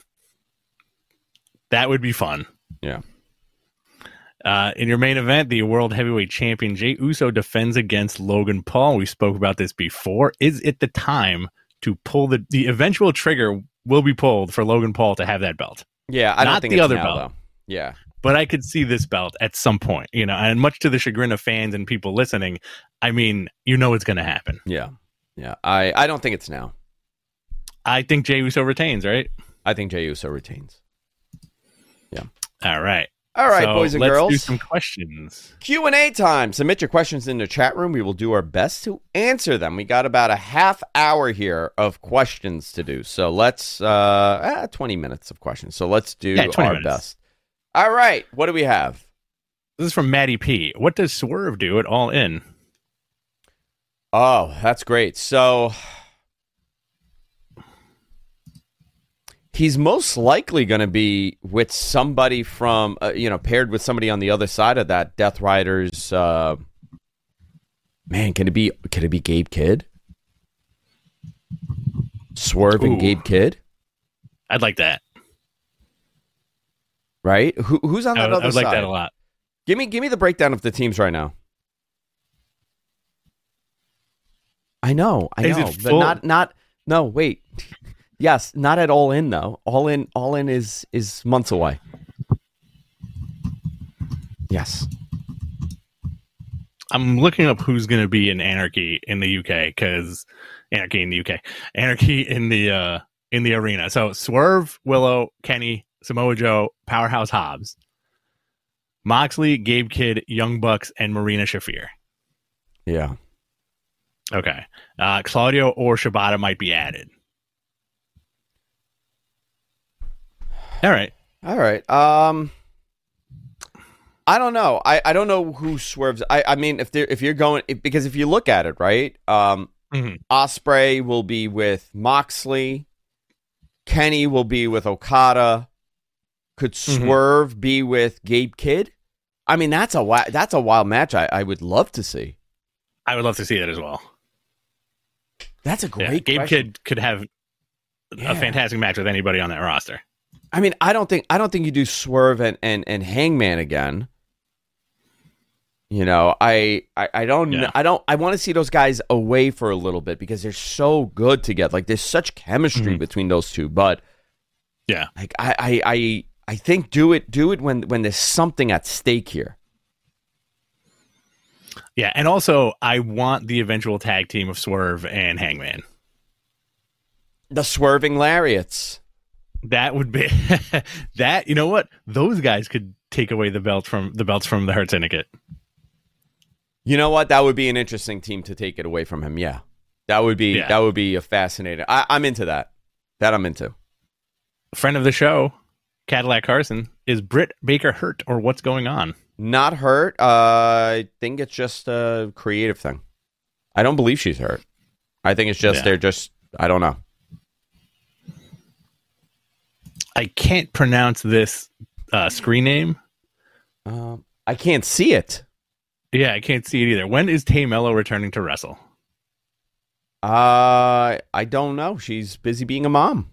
E: That would be fun.
D: Yeah.
E: In your main event, the World Heavyweight Champion Jey Uso defends against Logan Paul. We spoke about this before. Is it the time to pull the eventual trigger will be pulled for Logan Paul to have that belt?
D: Yeah, I don't
E: Not
D: think
E: the
D: it's
E: other
D: now,
E: belt.
D: though. Yeah.
E: But I could see this belt at some point, and much to the chagrin of fans and people listening, I mean, it's going to happen.
D: Yeah. I don't think it's now.
E: I think Jey Uso retains, right?
D: I think Jey Uso retains. Yeah.
E: All right.
D: All right,
E: So
D: boys and
E: let's
D: girls.
E: do some questions.
D: Q&A time. Submit your questions in the chat room. We will do our best to answer them. We got about a half hour here of questions to do. So let's 20 minutes of questions. So let's do
E: 20
D: our
E: minutes.
D: best. All right. What do we have?
E: This is from Maddie P. What does Swerve do at All In?
D: Oh, that's great. So he's most likely going to be with somebody from, paired with somebody on the other side of that Death Riders. Man, could it be Gabe Kidd? Swerve and
E: Ooh.
D: Gabe Kidd,
E: I'd like that.
D: right? Who's on that
E: I
D: other
E: would
D: side?
E: like that a lot.
D: Give me the breakdown of the teams right now. I know,
E: Is it
D: but
E: full?
D: not. No, wait. Yes, not at All In though. All In is months away. Yes.
E: I'm looking up who's going to be in Anarchy in the UK because Anarchy in the arena. So Swerve, Willow, Kenny, Samoa Joe, Powerhouse Hobbs. Moxley, Gabe Kidd, Young Bucks, and Marina Shafir.
D: Yeah.
E: Okay. Claudio or Shibata might be added. All right.
D: I don't know. I don't know who swerves. I mean, if you're going, because if you look at it, right, Ospreay will be with Moxley, Kenny will be with Okada, could Swerve be with Gabe Kidd? I mean, that's a wild match. I would love to see.
E: I would love to see that as well.
D: That's a great
E: Gabe
D: question.
E: Kidd could have a fantastic match with anybody on that roster.
D: I mean, I don't think you do Swerve and Hangman again. You know, I want to see those guys away for a little bit because they're so good together. Like there's such chemistry between those two. But
E: yeah,
D: like I think do it when there's something at stake here.
E: Yeah, and also I want the eventual tag team of Swerve and Hangman.
D: The Swerving Lariats.
E: That would be that. You know what? Those guys could take away the belts from the Hurt Syndicate.
D: You know what? That would be an interesting team to take it away from him. Yeah, that would be a fascinating. I'm into that. That I'm into.
E: Friend of the show, Cadillac Carson, is Britt Baker hurt or what's going on?
D: Not hurt. I think it's just a creative thing. I don't believe she's hurt. I think it's just they're just. I don't know.
E: I can't pronounce this screen name.
D: I can't see it.
E: Yeah, I can't see it either. When is Tay Mello returning to wrestle?
D: I don't know. She's busy being a mom.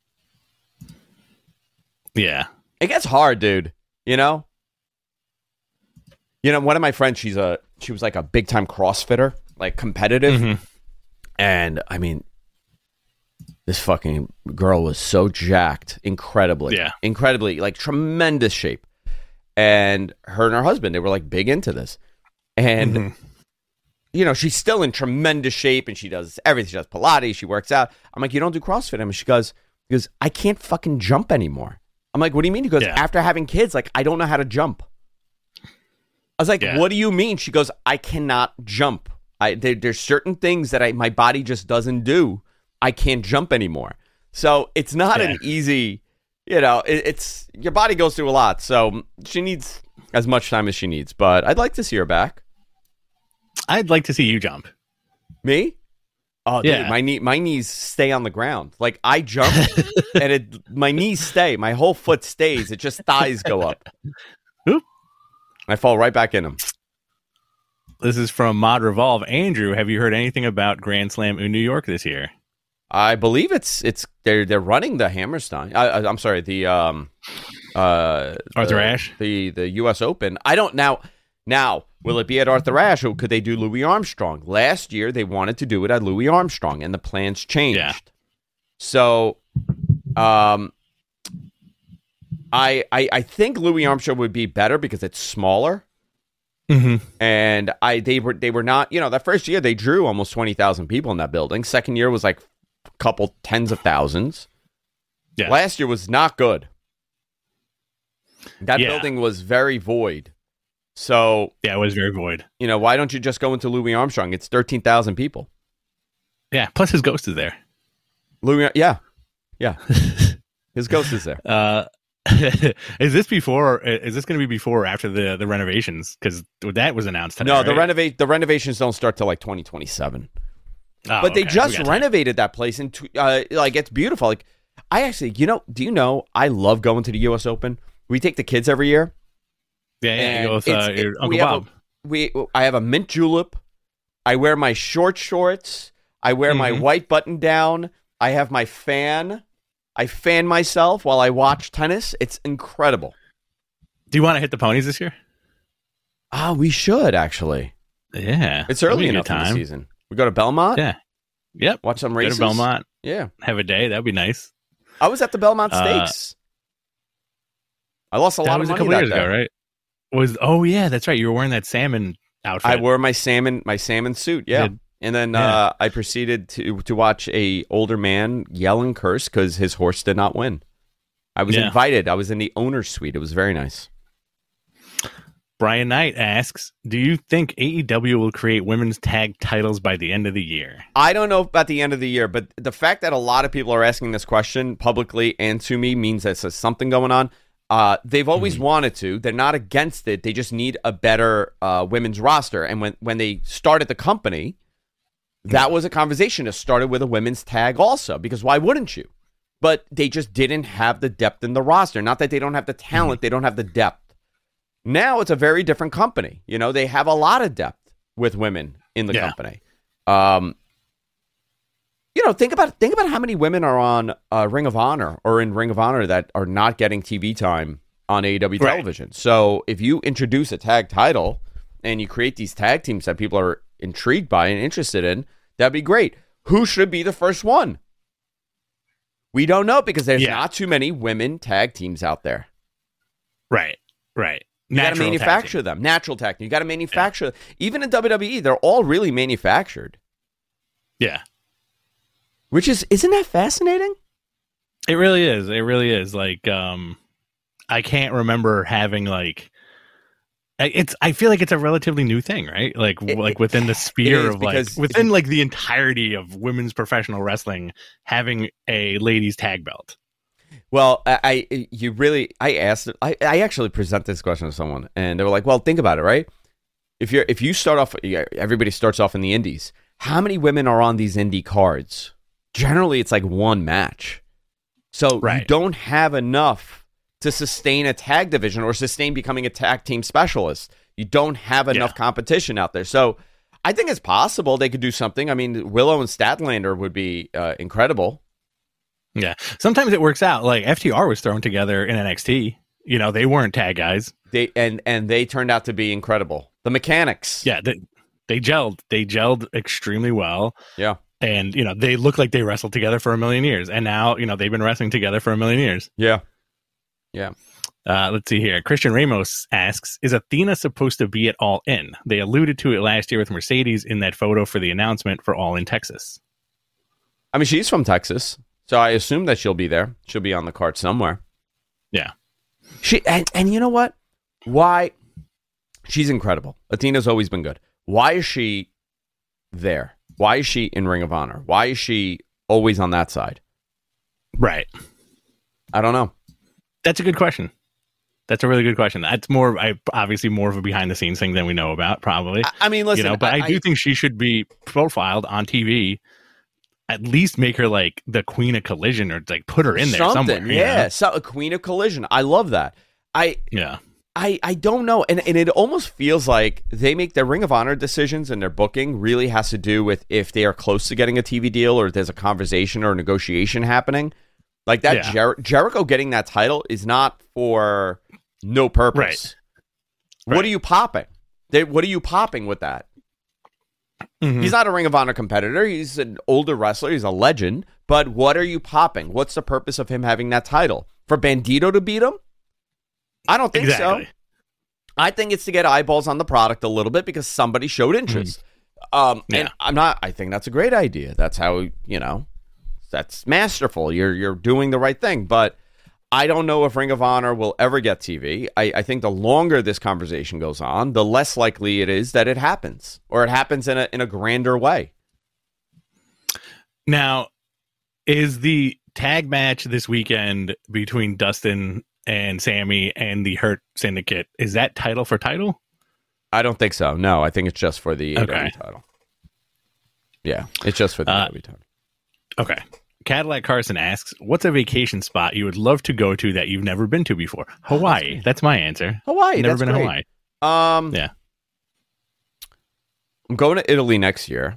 E: Yeah.
D: It gets hard, dude. You know, one of my friends, she was like a big time CrossFitter, like competitive. And I mean, this fucking girl was so jacked, incredibly, like tremendous shape. And her husband, they were like big into this. And, you know, she's still in tremendous shape and she does everything. She does Pilates. She works out. I'm like, you don't do CrossFit? I mean, she goes, I can't fucking jump anymore. I'm like, what do you mean? He goes, after having kids, like, I don't know how to jump. I was like, what do you mean? She goes, I cannot jump. There's certain things that my body just doesn't do. I can't jump anymore. So it's not an easy, you know, it's your body goes through a lot. So she needs as much time as she needs. But I'd like to see her back.
E: I'd like to see you jump.
D: Me? Oh, dude, my knees stay on the ground. Like I jump and my knees stay. My whole foot stays. It just thighs go up.
E: Oop.
D: I fall right back in them.
E: This is from Mod Revolve. Andrew, have you heard anything about Grand Slam in New York this year?
D: I believe they're running the Hammerstein. I'm sorry, the
E: Arthur Ashe,
D: the U.S. Open. I don't now. Will it be at Arthur Ashe or could they do Louis Armstrong? Last year they wanted to do it at Louis Armstrong, and the plans changed. Yeah. So, I think Louis Armstrong would be better because it's smaller. And they were not, you know, that first year they drew almost 20,000 people in that building. Second year was like a couple tens of thousands. Yeah. Last year was not good. That building was very void. So
E: yeah, it was very void.
D: You know, why don't you just go into Louis Armstrong? It's 13,000 people.
E: Yeah, plus his ghost is there.
D: Louis, yeah, his ghost is there.
E: Is this going to be before or after the renovations? Because that was announced today.
D: No,
E: right?
D: the renovations don't start till like 2027. But they just renovated that place and like it's beautiful. Like I actually, do you know I love going to the U.S. Open. We take the kids every year.
E: Yeah, you go with your Uncle Bob.
D: I have a mint julep. I wear my short shorts. I wear my white button down. I have my fan. I fan myself while I watch tennis. It's incredible.
E: Do you want to hit the ponies this year?
D: We should actually.
E: Yeah,
D: it's early enough in the season. We go to Belmont.
E: Yeah. Yep.
D: Watch some races.
E: Go to Belmont.
D: Yeah.
E: Have a day. That'd be nice.
D: I was at the Belmont Stakes. I lost a lot of money
E: a couple years ago, right? Yeah, that's right. You were wearing that salmon outfit.
D: I wore my salmon suit. Yeah. And then I proceeded to watch a older man yell and curse because his horse did not win. I was invited. I was in the owner's suite. It was very nice.
E: Brian Knight asks, do you think AEW will create women's tag titles by the end of the year?
D: I don't know about the end of the year, but the fact that a lot of people are asking this question publicly and to me means that there's something going on. They've always wanted to. They're not against it. They just need a better women's roster. And when they started the company, that was a conversation that started with a women's tag also, because why wouldn't you? But they just didn't have the depth in the roster. Not that they don't have the talent, they don't have the depth. Now it's a very different company. You know, they have a lot of depth with women in the company. You know, think about how many women are on Ring of Honor or in Ring of Honor that are not getting TV time on AEW television. So if you introduce a tag title and you create these tag teams that people are intrigued by and interested in, that'd be great. Who should be the first one? We don't know because there's not too many women tag teams out there.
E: Right.
D: You got to manufacture them. Natural tag team. You got to manufacture them. Even in WWE, they're all really manufactured.
E: Yeah.
D: Which isn't that fascinating?
E: It really is. It really is. Like, I can't remember having like, I feel like it's a relatively new thing, right? Like within the sphere of like within like the entirety of women's professional wrestling, having a ladies tag belt.
D: Well, I actually present this question to someone, and they were like, "Well, think about it, right? If you start off, everybody starts off in the indies. How many women are on these indie cards? Generally, it's like one match, so you don't have enough to sustain a tag division or sustain becoming a tag team specialist. You don't have enough competition out there. So I think it's possible they could do something. I mean, Willow and Statlander would be incredible."
E: Yeah, sometimes it works out. Like FTR was thrown together in NXT. You know, they weren't tag guys.
D: They turned out to be incredible. The mechanics.
E: Yeah, they gelled. They gelled extremely well.
D: Yeah,
E: and you know they look like they wrestled together for a million years. And now you know they've been wrestling together for a million years.
D: Yeah.
E: Let's see here. Christian Ramos asks, is Athena supposed to be at All In? They alluded to it last year with Mercedes in that photo for the announcement for All In Texas.
D: I mean, she's from Texas. So I assume that she'll be there. She'll be on the card somewhere.
E: Yeah.
D: And you know what? Why? She's incredible. Athena's always been good. Why is she there? Why is she in Ring of Honor? Why is she always on that side?
E: Right.
D: I don't know.
E: That's a good question. That's a really good question. That's obviously more of a behind the scenes thing than we know about, probably.
D: I mean, listen,
E: you know, but I do think she should be profiled on TV. At least make her like the Queen of Collision, or like put her in there somewhere.
D: Yeah, so a Queen of Collision. I love that. I don't know, and it almost feels like they make their Ring of Honor decisions, and their booking really has to do with if they are close to getting a TV deal, or there's a conversation or a negotiation happening. Like that, Jericho getting that title is not for no purpose. Right. What are you popping? What are you popping with that? Mm-hmm. He's not a Ring of Honor competitor. He's an older wrestler. He's a legend. But what are you popping? What's the purpose of him having that title? For Bandito to beat him? I don't think so. I think it's to get eyeballs on the product a little bit because somebody showed interest. And I think that's a great idea. That's how, that's masterful. You're doing the right thing. But I don't know if Ring of Honor will ever get TV. I think the longer this conversation goes on, the less likely it is that it happens, or it happens in a grander way.
E: Now, is the tag match this weekend between Dustin and Sammy and the Hurt Syndicate, is that title for title?
D: I don't think so. No, I think it's just for the AEW title. Yeah, it's just for the AEW title.
E: Okay. Cadillac Carson asks, what's a vacation spot you would love to go to that you've never been to before? Hawaii. That's my answer.
D: Hawaii.
E: Never been to Hawaii.
D: Yeah. I'm going to Italy next year.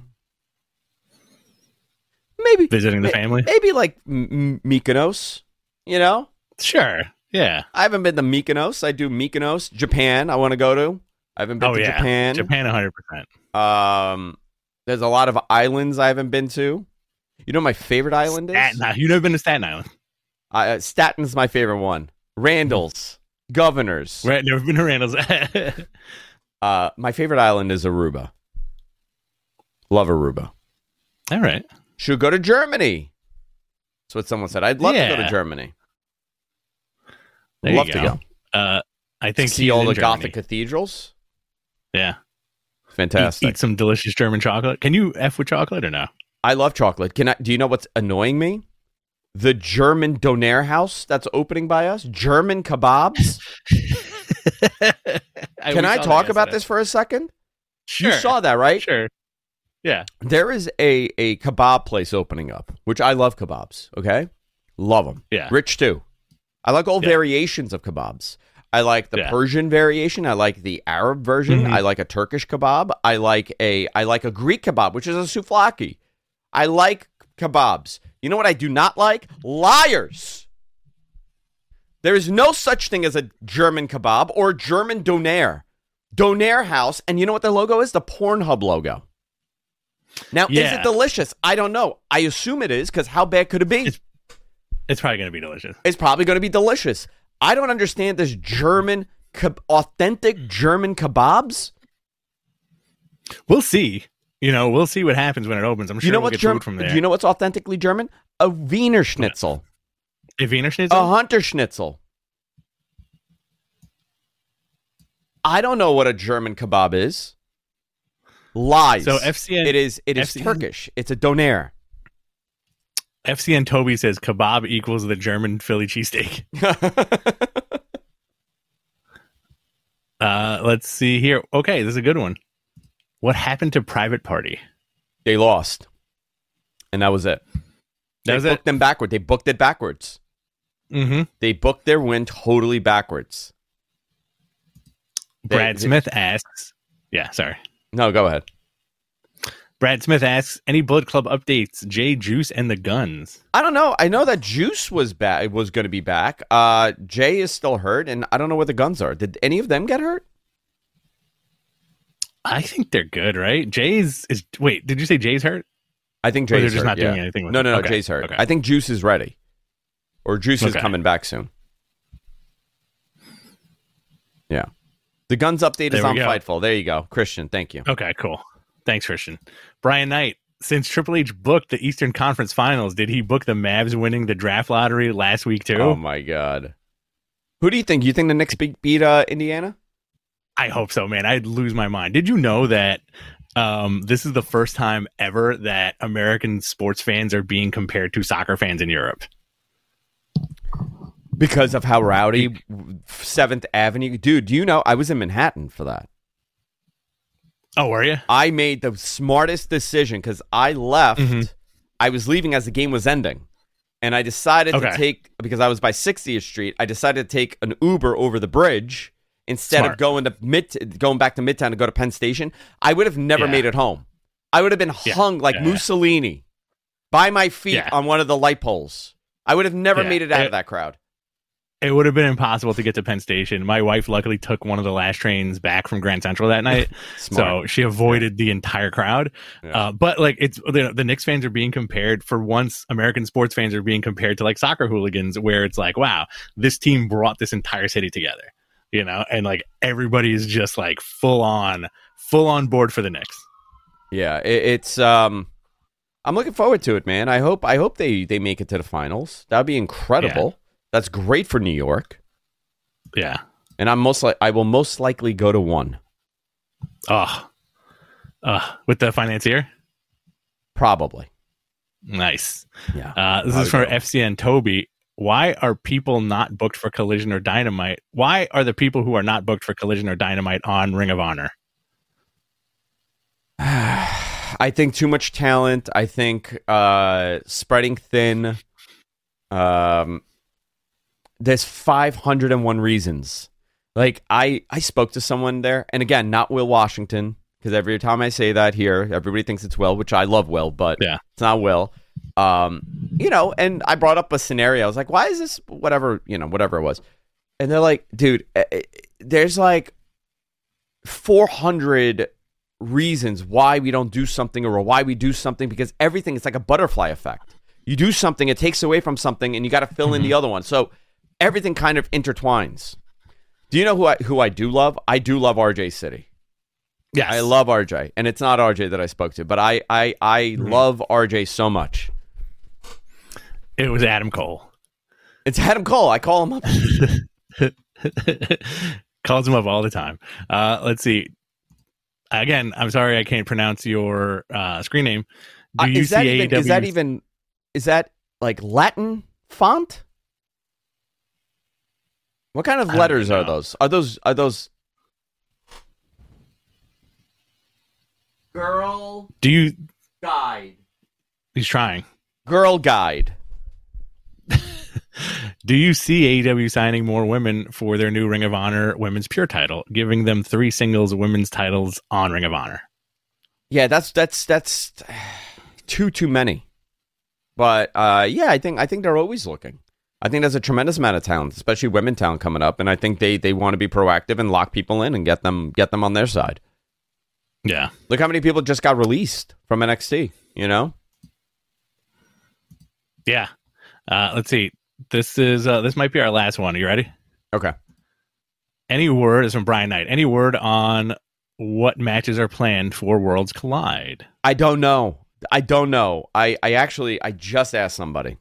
D: Maybe
E: visiting the family.
D: Maybe like Mykonos,
E: Sure. Yeah.
D: I haven't been to Mykonos. I do Mykonos. Japan, I want to go to. I haven't been to Japan.
E: Japan 100%.
D: There's a lot of islands I haven't been to. You know what my favorite island is?
E: You've never been to Staten Island.
D: Statten's my favorite one. Randall's. Governors.
E: Never been to Randall's.
D: My favorite island is Aruba. Love Aruba.
E: All right.
D: Should go to Germany. That's what someone said. I'd love to go to Germany.
E: Love to go. I think
D: see
E: he's
D: all
E: in
D: the
E: Germany.
D: Gothic cathedrals.
E: Yeah.
D: Fantastic.
E: Eat some delicious German chocolate. Can you F with chocolate or no?
D: I love chocolate. Do you know what's annoying me? The German Doner house that's opening by us. German kebabs. Can I talk about this for a second?
E: Sure.
D: You saw that, right?
E: Sure. Yeah.
D: There is a kebab place opening up, which I love kebabs. Okay, love them.
E: Yeah.
D: Rich too. I like all
E: Yeah.
D: variations of kebabs. I like the Persian variation. I like the Arab version.
E: Mhm.
D: I like a Turkish kebab. I like a Greek kebab, which is a souvlaki. I like kebabs. You know what I do not like? Liars. There is no such thing as a German kebab or German doner. Doner house, and you know what the logo is? The Pornhub logo. Now, is it delicious? I don't know. I assume it is, because how bad could it be?
E: It's probably going to be delicious.
D: It's probably going to be delicious. I don't understand this German, authentic German kebabs.
E: We'll see. We'll see what happens when it opens. I'm sure we'll get food from there.
D: Do you know what's authentically German? A Wiener Schnitzel.
E: A Wiener Schnitzel?
D: A Hunter Schnitzel. I don't know what a German kebab is. Lies.
E: So FCN,
D: it is Turkish. It's a doner.
E: FCN Toby says kebab equals the German Philly cheesesteak. Let's see here. Okay, this is a good one. What happened to Private Party?
D: They lost, and that was it. They booked them backward. They booked it backwards.
E: Mm-hmm.
D: They booked their win totally backwards.
E: Brad Smith asks. Yeah, sorry.
D: No, go ahead.
E: Brad Smith asks, any Bullet Club updates? Jay, Juice, and the Guns.
D: I don't know. I know that Juice was back. Was going to be back. Jay is still hurt, and I don't know where the Guns are. Did any of them get hurt?
E: I think they're good, right? Jay's is. Wait, did you say Jay's hurt?
D: I think Jay's
E: just
D: hurt,
E: not doing anything with
D: No,
E: him? Okay.
D: Jay's hurt.
E: Okay.
D: I think Juice is ready, or Juice is coming back soon. Yeah, the Guns update is on Fightful. There you go, Christian. Thank you.
E: Okay, cool. Thanks, Christian. Brian Knight, since Triple H booked the Eastern Conference Finals, did he book the Mavs winning the draft lottery last week too?
D: Oh my God. Who do you think? You think the Knicks beat Indiana?
E: I hope so, man. I'd lose my mind. Did you know that this is the first time ever that American sports fans are being compared to soccer fans in Europe?
D: Because of how rowdy 7th Avenue. Dude, do you know I was in Manhattan for that?
E: Oh, were you?
D: I made the smartest decision because I left. Mm-hmm. I was leaving as the game was ending. And I decided to take, because I was by 60th Street, I decided to take an Uber over the bridge instead of going back to Midtown to go to Penn Station. I would have never made it home. I would have been hung like Mussolini by my feet on one of the light poles. I would have never made it out of that crowd.
E: It would have been impossible to get to Penn Station. My wife luckily took one of the last trains back from Grand Central that night, so she avoided the entire crowd. Yeah. But like, it's the Knicks fans are being compared for once. American sports fans are being compared to like soccer hooligans, where it's like, wow, this team brought this entire city together, and like everybody is just like full on board for the Knicks.
D: Yeah, it's I'm looking forward to it, man. I hope they make it to the finals. That would be incredible. Yeah. That's great for New York.
E: Yeah.
D: And I will most likely go to one.
E: With the financier?
D: Probably.
E: Nice.
D: Yeah.
E: This is from FCN Toby. Why are people not booked for Collision or Dynamite? Why are the people who are not booked for Collision or Dynamite on Ring of Honor?
D: I think too much talent. I think spreading thin. There's 501 reasons. Like, I spoke to someone there, and again, not Will Washington, because every time I say that here, everybody thinks it's Will, which I love Will, but it's not Will. And I brought up a scenario. I was like, why is this whatever it was? And they're like, dude, there's like 400 reasons why we don't do something or why we do something, because everything is like a butterfly effect. You do something, it takes away from something, and you got to fill in the other one. So everything kind of intertwines. Do you know who I do love? I do love RJ City.
E: Yes.
D: I love RJ, and it's not RJ that I spoke to, but I love RJ so much.
E: It was Adam Cole.
D: It's Adam Cole. I call him up.
E: Calls him up all the time. Let's see. Again, I'm sorry I can't pronounce your screen name. Do you see AEW?
D: Is that like Latin font? What kind of letters are those? Are those Girl Guide?
E: He's trying.
D: Girl Guide.
E: Do you see AEW signing more women for their new Ring of Honor Women's Pure title, giving them 3 singles women's titles on Ring of Honor?
D: Yeah, that's too many. But yeah, I think they're always looking. I think there's a tremendous amount of talent, especially women talent coming up, and I think they want to be proactive and lock people in and get them on their side.
E: Yeah.
D: Look how many people just got released from NXT, you know?
E: Yeah. Let's see. This might be our last one. Are you ready?
D: Okay.
E: Any word is from Brian Knight. Any word on what matches are planned for Worlds Collide?
D: I don't know. I just asked somebody.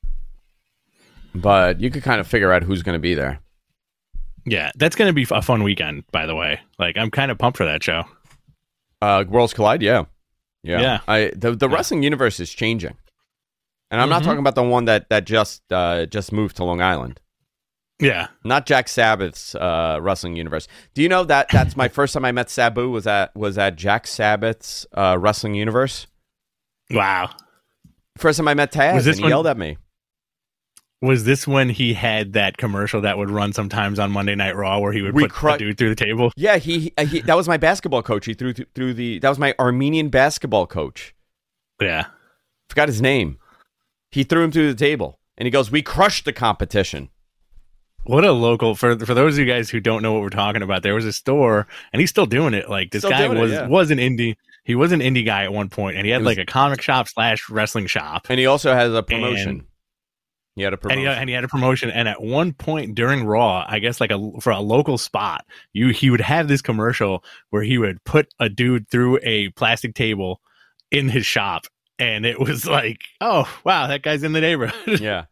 D: But you could kind of figure out who's going to be there.
E: Yeah, that's going to be a fun weekend, by the way. Like, I'm kind of pumped for that show.
D: Worlds Collide, yeah. The wrestling universe is changing. And I'm not talking about the one that just moved to Long Island.
E: Yeah.
D: Not Jack Sabbath's wrestling universe. Do you know that's my first time I met Sabu was at Jack Sabbath's wrestling universe?
E: Wow.
D: First time I met Taz, and he yelled at me.
E: Was this when he had that commercial that would run sometimes on Monday Night Raw where he would put a dude through the table?
D: Yeah, he that was my basketball coach. He threw that was my Armenian basketball coach.
E: Yeah.
D: Forgot his name. He threw him through the table, and he goes, "We crushed the competition."
E: What a local, for those of you guys who don't know what we're talking about, there was a store, and he's still doing it. Like, this guy was an indie. He was an indie guy at one point, and he had like a comic shop / wrestling shop.
D: And he also has a promotion. He had a promotion.
E: And he had a promotion. And at one point during Raw, I guess for a local spot, he would have this commercial where he would put a dude through a plastic table in his shop. And it was like, oh, wow, that guy's in the neighborhood.
D: Yeah.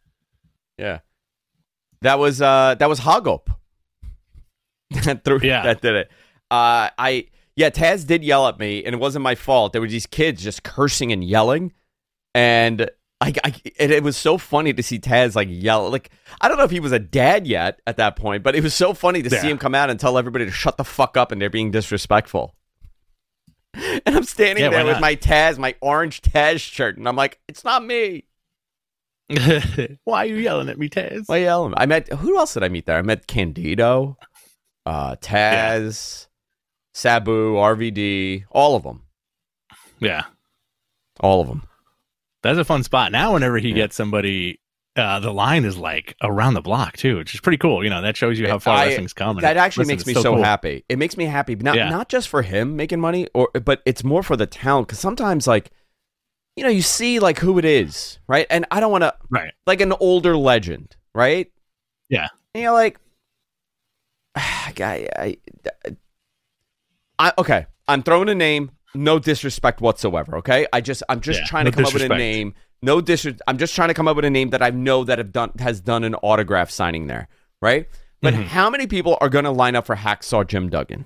D: That was Hogop. That did it. Taz did yell at me, and it wasn't my fault. There were these kids just cursing and yelling, and it was so funny to see Taz like yell. Like, I don't know if he was a dad yet at that point, but it was so funny to see him come out and tell everybody to shut the fuck up, and they're being disrespectful. And I'm standing there with my orange Taz shirt, and I'm like, it's not me.
E: Why are you yelling at me, Taz?
D: Why yelling? Who else did I meet there? I met Candido, Taz, Sabu, RVD, all of them.
E: Yeah.
D: All of them.
E: That's a fun spot. Now, whenever he gets somebody, the line is like around the block too, which is pretty cool. You know, that shows you how far wrestling's coming.
D: That actually makes me so happy. It makes me happy, not just for him making money, but it's more for the talent. Because sometimes, like, you know, you see like who it is, right? And I don't want to, like an older legend, right?
E: Yeah.
D: And you're like, okay, I'm throwing a name. No disrespect whatsoever, okay? I'm just trying to come up with a name. No disrespect. I'm just trying to come up with a name that I know that has done an autograph signing there, right? But how many people are going to line up for Hacksaw Jim Duggan?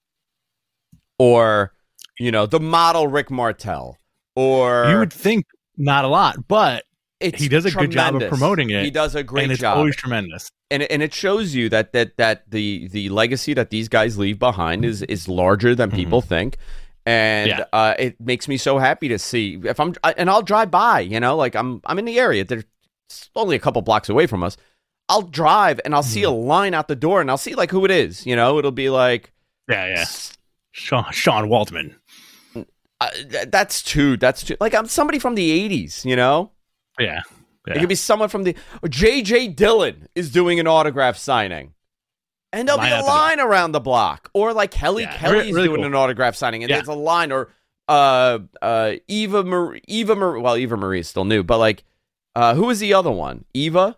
D: Or, you know, the model Rick Martel? Or
E: you would think not a lot, but he does a good job of promoting it.
D: He does a great job.
E: And it's always tremendous.
D: And it shows you that the legacy that these guys leave behind is larger than people think. And it makes me so happy to see and I'll drive by, you know, like I'm in the area. They're only a couple blocks away from us. I'll drive and I'll see a line out the door and I'll see like who it is. You know, it'll be like,
E: Sean Waltman.
D: That's too. Like, I'm somebody from the 80s, you know?
E: Yeah.
D: It could be someone from J.J. Dillon is doing an autograph signing. And there'll be a line around the block. Or like Kelly's really doing an autograph signing. And there's a line. Or Eva Marie. Well, Eva Marie is still new. But like, who is the other one? Eva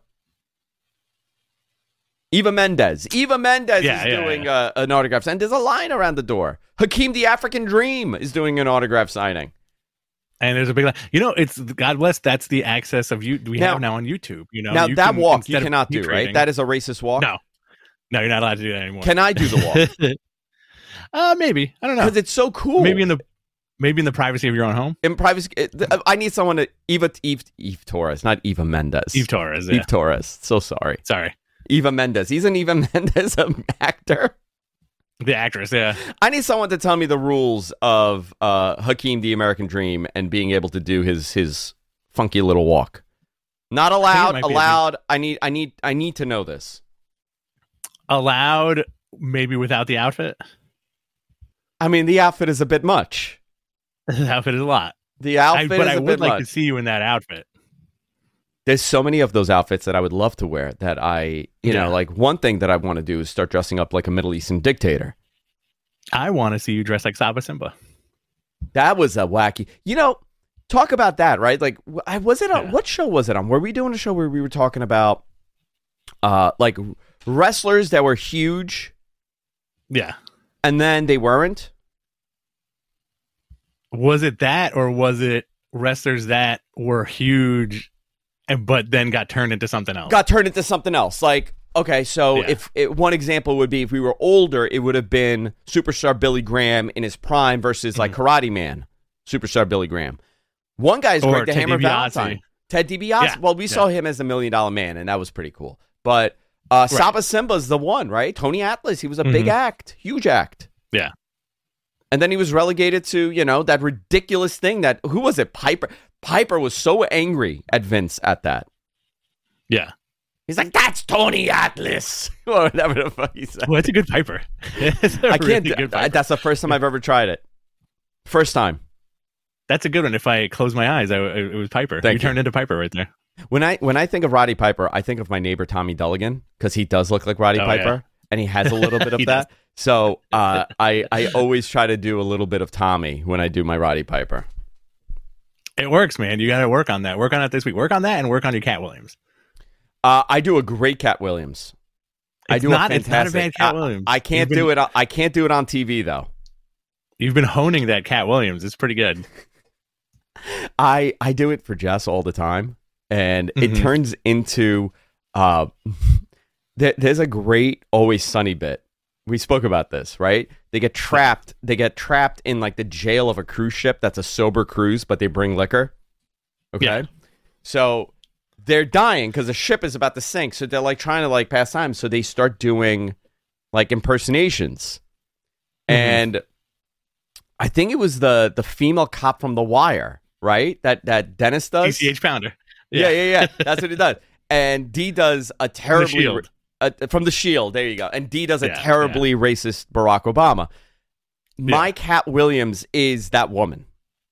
D: Mendes. Eva Mendes is doing an autograph signing. There's a line around the door. Hakeem the African Dream is doing an autograph signing.
E: And there's a big line. You know, it's, God bless, that's the access of we have now on YouTube. You know,
D: now that walk you cannot do, right? That is a racist walk?
E: No. No, you're not allowed to do that anymore.
D: Can I do the walk?
E: Maybe. I don't know.
D: Because it's so cool.
E: Maybe in the privacy of your own home.
D: In privacy, I need someone to Eve Torres, not Eva Mendes.
E: Eve Torres. Yeah.
D: Eve Torres. So sorry.
E: Sorry.
D: Eva Mendes. Isn't Eva Mendes an actor?
E: The actress, yeah.
D: I need someone to tell me the rules of Hakeem the American Dream and being able to do his funky little walk. Not allowed. Allowed. I need to know this.
E: Allowed, maybe without the outfit.
D: I mean, the outfit is a bit much.
E: The outfit is a lot.
D: The outfit
E: but
D: is
E: I
D: a
E: would
D: bit
E: like
D: much.
E: to see you in that outfit.
D: There's so many of those outfits that I would love to wear that you know, like one thing that I want to do is start dressing up like a Middle Eastern dictator.
E: I want to see you dressed like Saba Simba.
D: That was a wacky, you know, talk about that, right? Like, was it on, what show was it on? Were we doing a show where we were talking about, like wrestlers that were huge?
E: Yeah.
D: And then they weren't?
E: Was it that, or was it wrestlers that were huge but then got turned into something else?
D: Got turned into something else. Like, okay, so one example would be if we were older, it would have been Superstar Billy Graham in his prime versus like Karate Man, Superstar Billy Graham. One guy's Greg the Hammer Valentine. Ted DiBiase. Yeah. Well, we saw him as the $1 Million Man, and that was pretty cool. But Saba Simba's the one, right? Tony Atlas, he was a big act, huge act.
E: Yeah.
D: And then he was relegated to, you know, that ridiculous thing that, who was it? Piper. Piper was so angry at Vince at that.
E: Yeah.
D: He's like, that's Tony Atlas. Or whatever the fuck he said.
E: Well, it's a good Piper.
D: I can't. That's the first time I've ever tried it. First time.
E: That's a good one. If I close my eyes, it was Piper. You turned into Piper right there.
D: When I think of Roddy Piper, I think of my neighbor Tommy Dulligan because he does look like Roddy Piper, and he has a little bit of that. Does. So I always try to do a little bit of Tommy when I do my Roddy Piper.
E: It works, man. You got to work on that. Work on it this week. Work on that and work on your Cat Williams.
D: I do a great Cat Williams.
E: It's not a bad Cat Williams.
D: I can't do it. I can't do it on TV though.
E: You've been honing that Cat Williams. It's pretty good.
D: I do it for Jess all the time, and it turns into there's a great Always Sunny bit. We spoke about this, right? They get trapped in like the jail of a cruise ship that's a sober cruise, but they bring liquor. Okay. Yeah. So they're dying because the ship is about to sink. So they're like trying to like pass time. So they start doing like impersonations. And I think it was the female cop from The Wire, right? That Dennis does.
E: CCH Pounder.
D: Yeah. That's what he does. And Dee does a terribly from The Shield. There you go. And Dee does a terribly racist Barack Obama. My Cat Williams is that woman.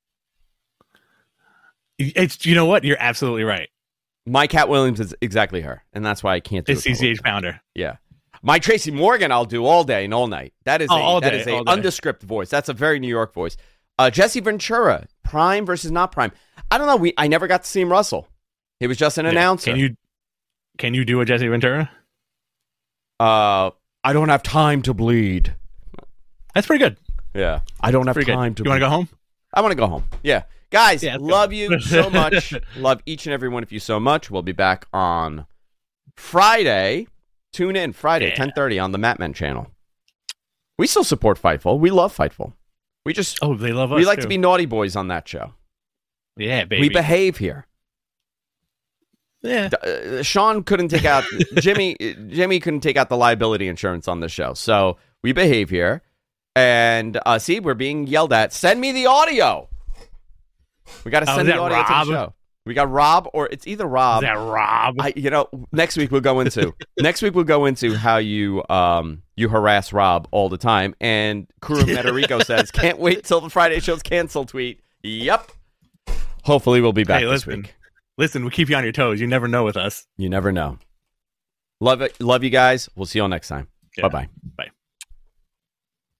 E: It's, you know what? You're absolutely right.
D: My Cat Williams is exactly her, and that's why I can't do it.
E: It's CCH Pounder.
D: Yeah. My Tracy Morgan I'll do all day and all night. That is a undescript voice. That's a very New York voice. Jesse Ventura, prime versus not prime. I don't know. I never got to see him wrestle. He was just an announcer.
E: Can you do a Jesse Ventura?
D: I don't have time to bleed.
E: That's pretty good.
D: Yeah. I don't have time to bleed.
E: You want to go home?
D: I want to go home. Yeah. Guys, love you so much. Love each and every one of you so much. We'll be back on Friday. Tune in Friday, 10:30 on the Matmen channel. We still support Fightful. We love Fightful. We just
E: they love us.
D: We like to be naughty boys on that show.
E: Yeah, baby.
D: We behave here.
E: Yeah.
D: Sean couldn't take out Jimmy couldn't take out the liability insurance on the show. So we behave here. And see, we're being yelled at. Send me the audio. We got to send the audio to the show. We got Rob, or it's either Rob.
E: Is that Rob?
D: Next week we'll go into how you harass Rob all the time. And Kuro Mederico says, "Can't wait till the Friday show's canceled." Tweet. Yep. Hopefully we'll be back this week.
E: Listen, we keep you on your toes. You never know with us.
D: You never know. Love it. Love you guys. We'll see you all next time.
E: Yeah.
D: Bye-bye.
E: Bye.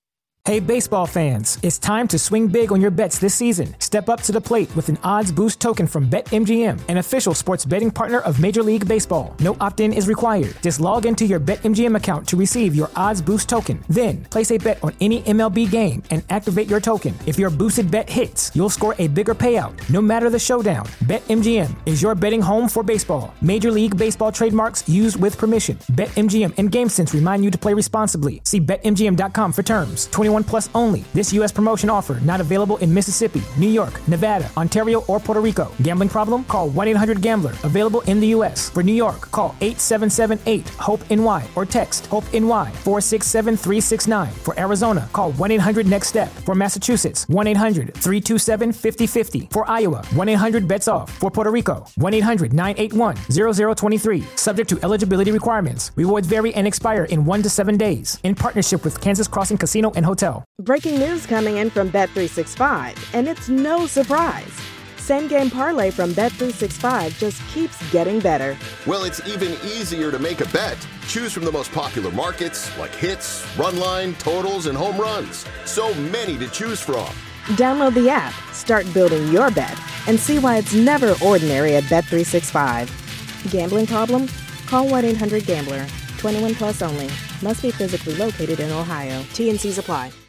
A: Hey baseball fans, it's time to swing big on your bets this season. Step up to the plate with an odds boost token from BetMGM, an official sports betting partner of Major League Baseball. No opt-in is required. Just log into your BetMGM account to receive your odds boost token. Then, place a bet on any MLB game and activate your token. If your boosted bet hits, you'll score a bigger payout, no matter the showdown. BetMGM is your betting home for baseball. Major League Baseball trademarks used with permission. BetMGM and GameSense remind you to play responsibly. See BetMGM.com for terms. 21 plus only. This U.S. promotion offer not available in Mississippi, New York, Nevada, Ontario, or Puerto Rico. Gambling problem? Call 1-800-GAMBLER. Available in the U.S. For New York, call 877-8-HOPE-NY or text HOPE-NY 467-369. For Arizona, call 1-800-NEXT-STEP. For Massachusetts, 1-800-327-5050. For Iowa, 1-800-BETS-OFF. For Puerto Rico, 1-800-981-0023. Subject to eligibility requirements. Rewards vary and expire in 1 to 7 days. In partnership with Kansas Crossing Casino and Hotel.
B: Breaking news coming in from Bet365, and it's no surprise. Same Game Parlay from Bet365 just keeps getting better.
C: Well, it's even easier to make a bet. Choose from the most popular markets like hits, run line, totals, and home runs. So many to choose from.
B: Download the app, start building your bet, and see why it's never ordinary at Bet365. Gambling problem? Call 1-800-GAMBLER. 21 plus only. Must be physically located in Ohio. T&Cs apply.